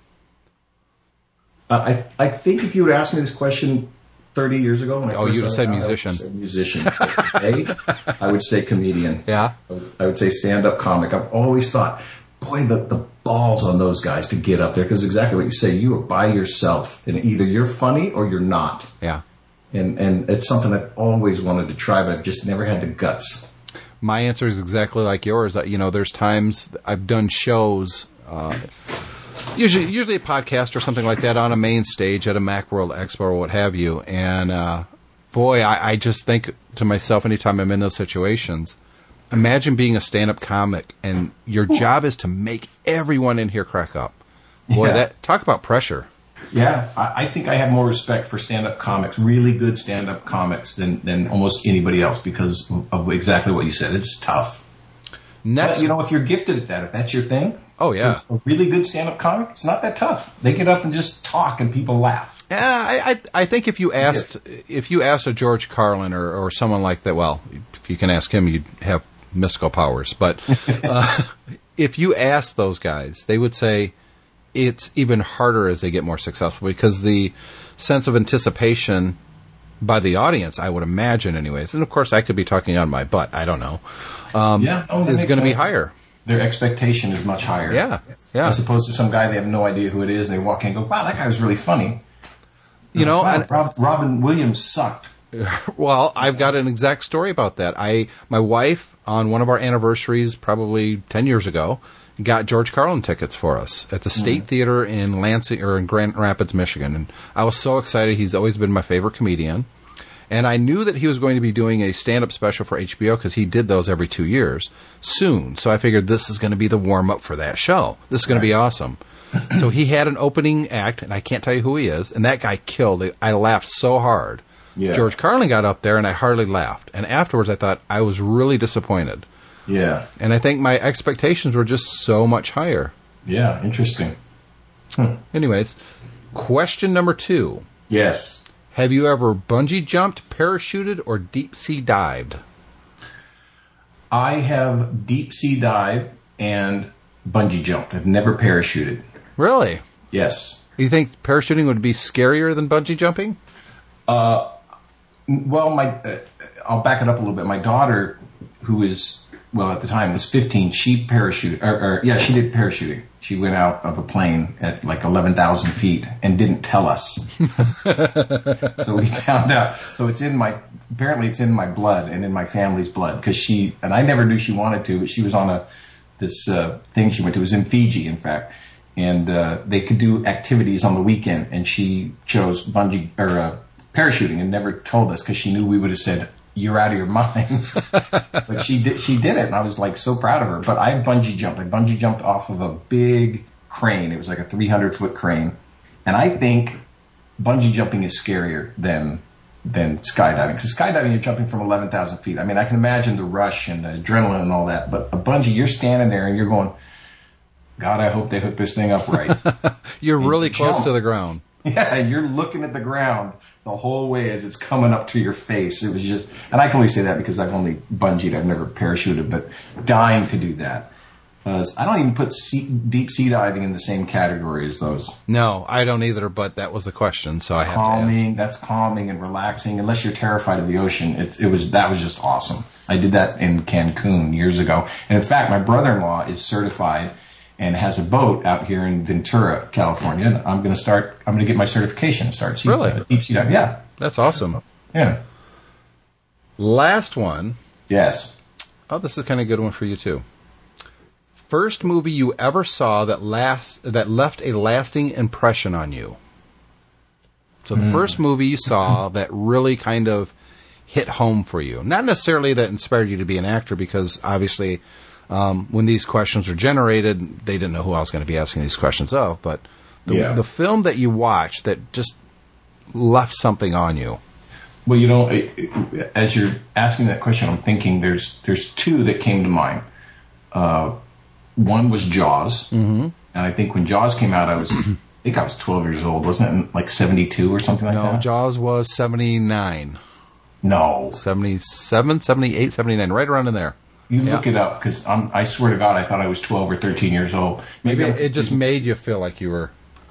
Uh, I I think if you would ask me this question thirty years ago, when I Oh, first you'd have started said out, musician. I would say musician. Today, I would say comedian. Yeah. I would, I would say stand-up comic. I've always thought, boy, the, the balls on those guys to get up there, because exactly what you say, you are by yourself, and either you're funny or you're not. Yeah. And and it's something I've always wanted to try, but I've just never had the guts. My answer is exactly like yours. You know, there's times I've done shows, uh, usually usually a podcast or something like that on a main stage at a Macworld Expo or what have you. And uh, boy, I, I just think to myself anytime I'm in those situations, imagine being a stand-up comic and your job is to make everyone in here crack up. Boy, Yeah. that talk about pressure. Yeah, I, I think I have more respect for stand-up comics, really good stand-up comics, than, than almost anybody else because of exactly what you said. It's tough. Next, But, you know, if you're gifted at that, if that's your thing, oh yeah. a really good stand-up comic, it's not that tough. They get up and just talk and people laugh. Yeah, I, I I think if you asked if you asked a George Carlin or, or someone like that, well, if you can ask him, you'd have mystical powers. But uh, if you ask those guys, they would say it's even harder as they get more successful because the sense of anticipation by the audience, I would imagine anyways, and of course I could be talking on my butt, I don't know, um, yeah, oh, is going to be higher. Their expectation is much higher. Yeah, yeah. As opposed to some guy they have no idea who it is, and they walk in and go, wow, that guy was really funny. You know, wow, and, Rob, Robin Williams sucked. Well, I've got an exact story about that. I, my wife, on one of our anniversaries, probably ten years ago, got George Carlin tickets for us at the State mm. Theater in Lansing or in Grand Rapids, Michigan, and I was so excited. He's always been my favorite comedian, and I knew that he was going to be doing a stand-up special for H B O because he did those every two years soon. So I figured this is going to be the warm-up for that show. This is going right. to be awesome. So he had an opening act, and I can't tell you who he is, and that guy killed it. I laughed so hard. Yeah. George Carlin got up there, and I hardly laughed. And afterwards, I thought I was really disappointed. Yeah. And I think my expectations were just so much higher. Yeah, interesting. Hmm. Anyways, question number two. Yes. Have you ever bungee jumped, parachuted, or deep sea dived? I have deep sea dived and bungee jumped. I've never parachuted. Really? Yes. You think parachuting would be scarier than bungee jumping? Uh, well, my uh, I'll back it up a little bit. My daughter, who is, well, at the time was fifteen, she parachuted, or, or yeah, she did parachuting. She went out of a plane at like eleven thousand feet and didn't tell us. So we found out. So it's in my, apparently it's in my blood and in my family's blood because she, and I never knew she wanted to, but she was on a, this uh, thing she went to. It was in Fiji, in fact. And uh, they could do activities on the weekend, and she chose bungee, or uh, parachuting and never told us because she knew we would have said, you're out of your mind. But she did, she did it, and I was like so proud of her. But I bungee jumped. I bungee jumped off of a big crane. It was like a three hundred foot crane. And I think bungee jumping is scarier than than skydiving. Because skydiving, you're jumping from eleven thousand feet. I mean, I can imagine the rush and the adrenaline and all that. But a bungee, you're standing there and you're going, God, I hope they hook this thing up right. You're and really you close jump. to the ground. Yeah, and you're looking at the ground the whole way as it's coming up to your face. It was just, and I can only say that because I've only bungeed, I've never parachuted, but dying to do that. Uh, I don't even put sea, deep sea diving in the same category as those. No, I don't either, but that was the question, so I have calming, to ask. That's calming and relaxing. Unless you're terrified of the ocean, it, it was that was just awesome. I did that in Cancun years ago. And in fact, my brother-in-law is certified and has a boat out here in Ventura, California. And I'm going to start, I'm going to get my certification and start sea, really? uh, deep sea diving. Yeah. That's awesome. Yeah. Last one. Yes. Oh, this is a kind of good one for you, too. First movie you ever saw that last that left a lasting impression on you. So the mm. first movie you saw that really kind of hit home for you. Not necessarily that inspired you to be an actor, because obviously um, when these questions were generated, they didn't know who I was going to be asking these questions of. But the, yeah. the film that you watched that just left something on you. Well, you know, as you're asking that question, I'm thinking there's there's two that came to mind. Uh, one was Jaws, mm-hmm. and I think when Jaws came out, I was I think I was twelve years old, wasn't it? Like seventy-two or something like no, that. No, Jaws was seventy-nine. No, seventy-seven, seventy-eight, seventy-nine, right around in there. You yeah. look it up, because I swear to God, I thought I was twelve or thirteen years old. Maybe, Maybe it just made you feel like you were.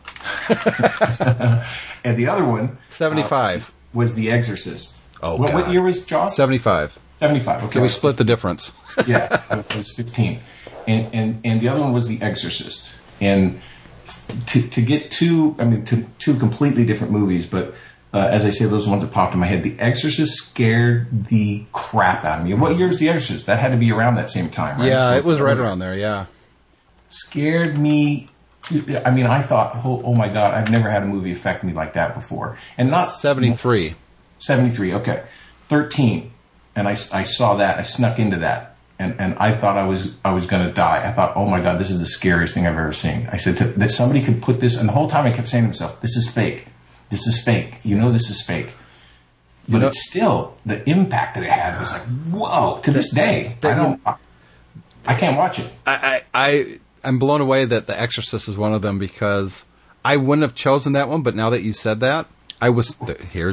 And the other one, seventy-five, uh, was The Exorcist. Oh, what, God. What year was Jaws? seventy-five. seventy-five. Okay, so we split the difference. Yeah, I was fifteen. And, and and the other one was The Exorcist. And to to get two, I mean, to two completely different movies, but uh, as I say, those are the ones that popped in my head. The Exorcist scared the crap out of me. What year was The Exorcist? That had to be around that same time, right? Yeah, it was right around there, yeah. Scared me. I mean, I thought, oh, oh my God, I've never had a movie affect me like that before. And not seventy-three. seventy-three, okay. thirteen. And I, I saw that. I snuck into that. And, and I thought I was I was going to die. I thought, oh my God, this is the scariest thing I've ever seen. I said to, that somebody could put this, and the whole time I kept saying to myself, this is fake. This is fake. You know this is fake. But you know, it's still, the impact that it had was like, whoa. To this day, I don't, I, I can't watch it. I, I, I, I'm blown away that The Exorcist is one of them, because I wouldn't have chosen that one, but now that you said that, I was, here's a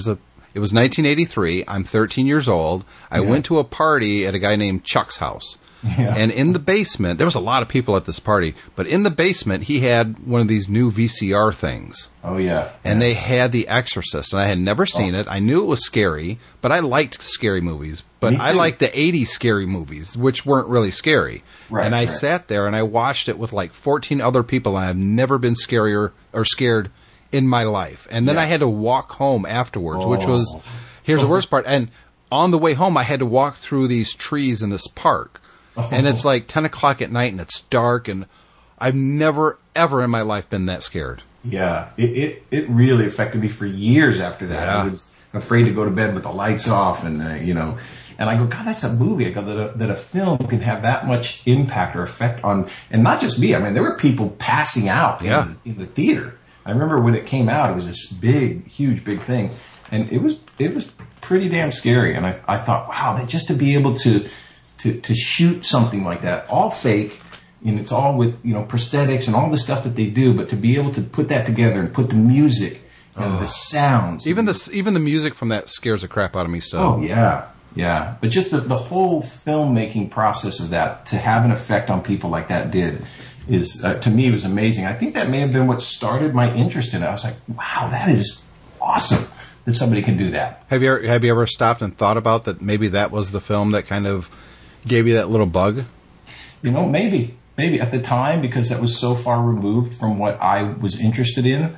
It was nineteen eighty-three. I'm thirteen years old. I Yeah. went to a party at a guy named Chuck's house. Yeah. And in the basement, there was a lot of people at this party, but in the basement, he had one of these new V C R things. Oh, yeah. And they had The Exorcist, and I had never seen Oh. it. I knew it was scary, but I liked scary movies. But Me I too. liked the eighties scary movies, which weren't really scary. Right, and I right. sat there and I watched it with like fourteen other people, and I've never been scarier or scared in my life. And then Yeah. I had to walk home afterwards, which was, Oh. here's the worst part. And on the way home, I had to walk through these trees in this park. And it's like ten o'clock at night and it's dark, and I've never, ever in my life been that scared. Yeah, it, it, it really affected me for years after that. Yeah. I was afraid to go to bed with the lights off, and uh, you know, and I go, God, that's a movie. I go, that a, that a film can have that much impact or effect on, and not just me. I mean, there were people passing out Yeah. in, in the theater. I remember when it came out, it was this big, huge, big thing, and it was it was pretty damn scary. And I, I thought, wow, that just to be able to to to shoot something like that, all fake. And it's all with, you know, prosthetics and all the stuff that they do, but to be able to put that together and put the music and the sounds. Even the even the music from that scares the crap out of me still. Oh, yeah. Yeah. But just the, the whole filmmaking process of that, to have an effect on people like that did, is, uh, to me, was amazing. I think that may have been what started my interest in it. I was like, wow, that is awesome that somebody can do that. Have you ever, have you ever stopped and thought about that maybe that was the film that kind of gave you that little bug? You know, maybe. Maybe at the time, because that was so far removed from what I was interested in.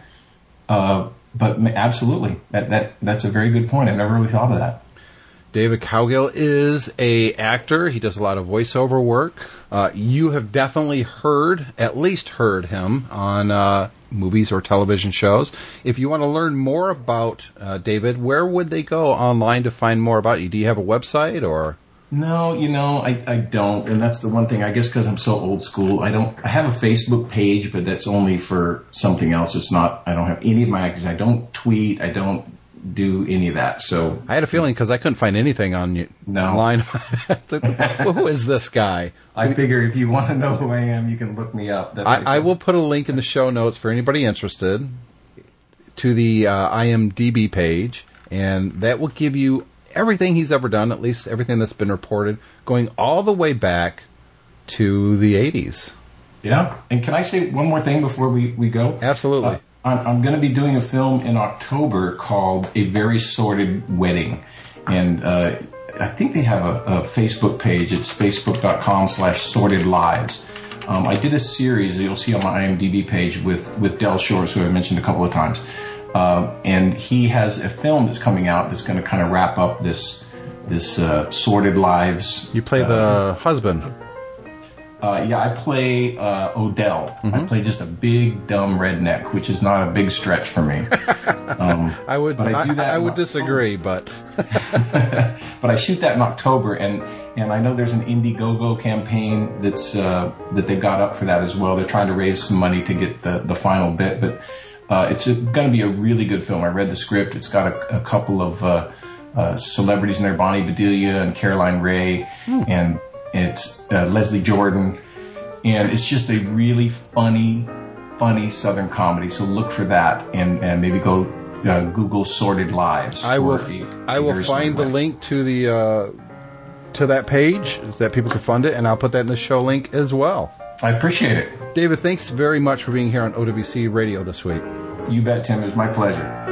Uh, but ma- absolutely, that, that that's a very good point. I never really thought of that. David Cowgill is a actor. He does a lot of voiceover work. Uh, you have definitely heard, at least heard him on uh, movies or television shows. If you want to learn more about uh, David, where would they go online to find more about you? Do you have a website or? No, you know, I, I don't. And that's the one thing, I guess, because I'm so old school. I don't, I have a Facebook page, but that's only for something else. It's not, I don't have any of my, because I don't tweet. I don't do any of that. So I had a feeling because I couldn't find anything on you No. online. Well, who is this guy? I figure if you want to know who I am, you can look me up. That's I, I will put a link in the show notes for anybody interested to the uh, IMDb page, and that will give you everything he's ever done, at least everything that's been reported, going all the way back to the eighties. Yeah. And can I say one more thing before we, we go? Absolutely. Uh, I'm, I'm going to be doing a film in October called A Very Sordid Wedding. And uh, I think they have a, a Facebook page. It's facebook.com slash sordid lives. Um, I did a series that you'll see on my IMDb page with, with Del Shores, who I mentioned a couple of times. Uh, and he has a film that's coming out that's going to kind of wrap up this this uh, sordid lives. You play uh, the husband. Uh, yeah, I play uh, Odell. Mm-hmm. I play just a big, dumb redneck, which is not a big stretch for me. Um, I would but I do that I, I in would October. disagree, but But I shoot that in October, and, and I know there's an Indiegogo campaign that's uh, that they've got up for that as well. They're trying to raise some money to get the, the final bit, but uh, it's going to be a really good film. I read the script. It's got a, a couple of uh, uh, celebrities in there, Bonnie Bedelia and Caroline Ray, Hmm. and it's uh, Leslie Jordan, and it's just a really funny, funny Southern comedy. So look for that, and, and maybe go uh, Google Sordid Lives. I will for a- I a will very find sordid the life. link to the uh, to that page that people can fund it, and I'll put that in the show link as well. I appreciate it. David, thanks very much for being here on O W C Radio this week. You bet, Tim. It was my pleasure.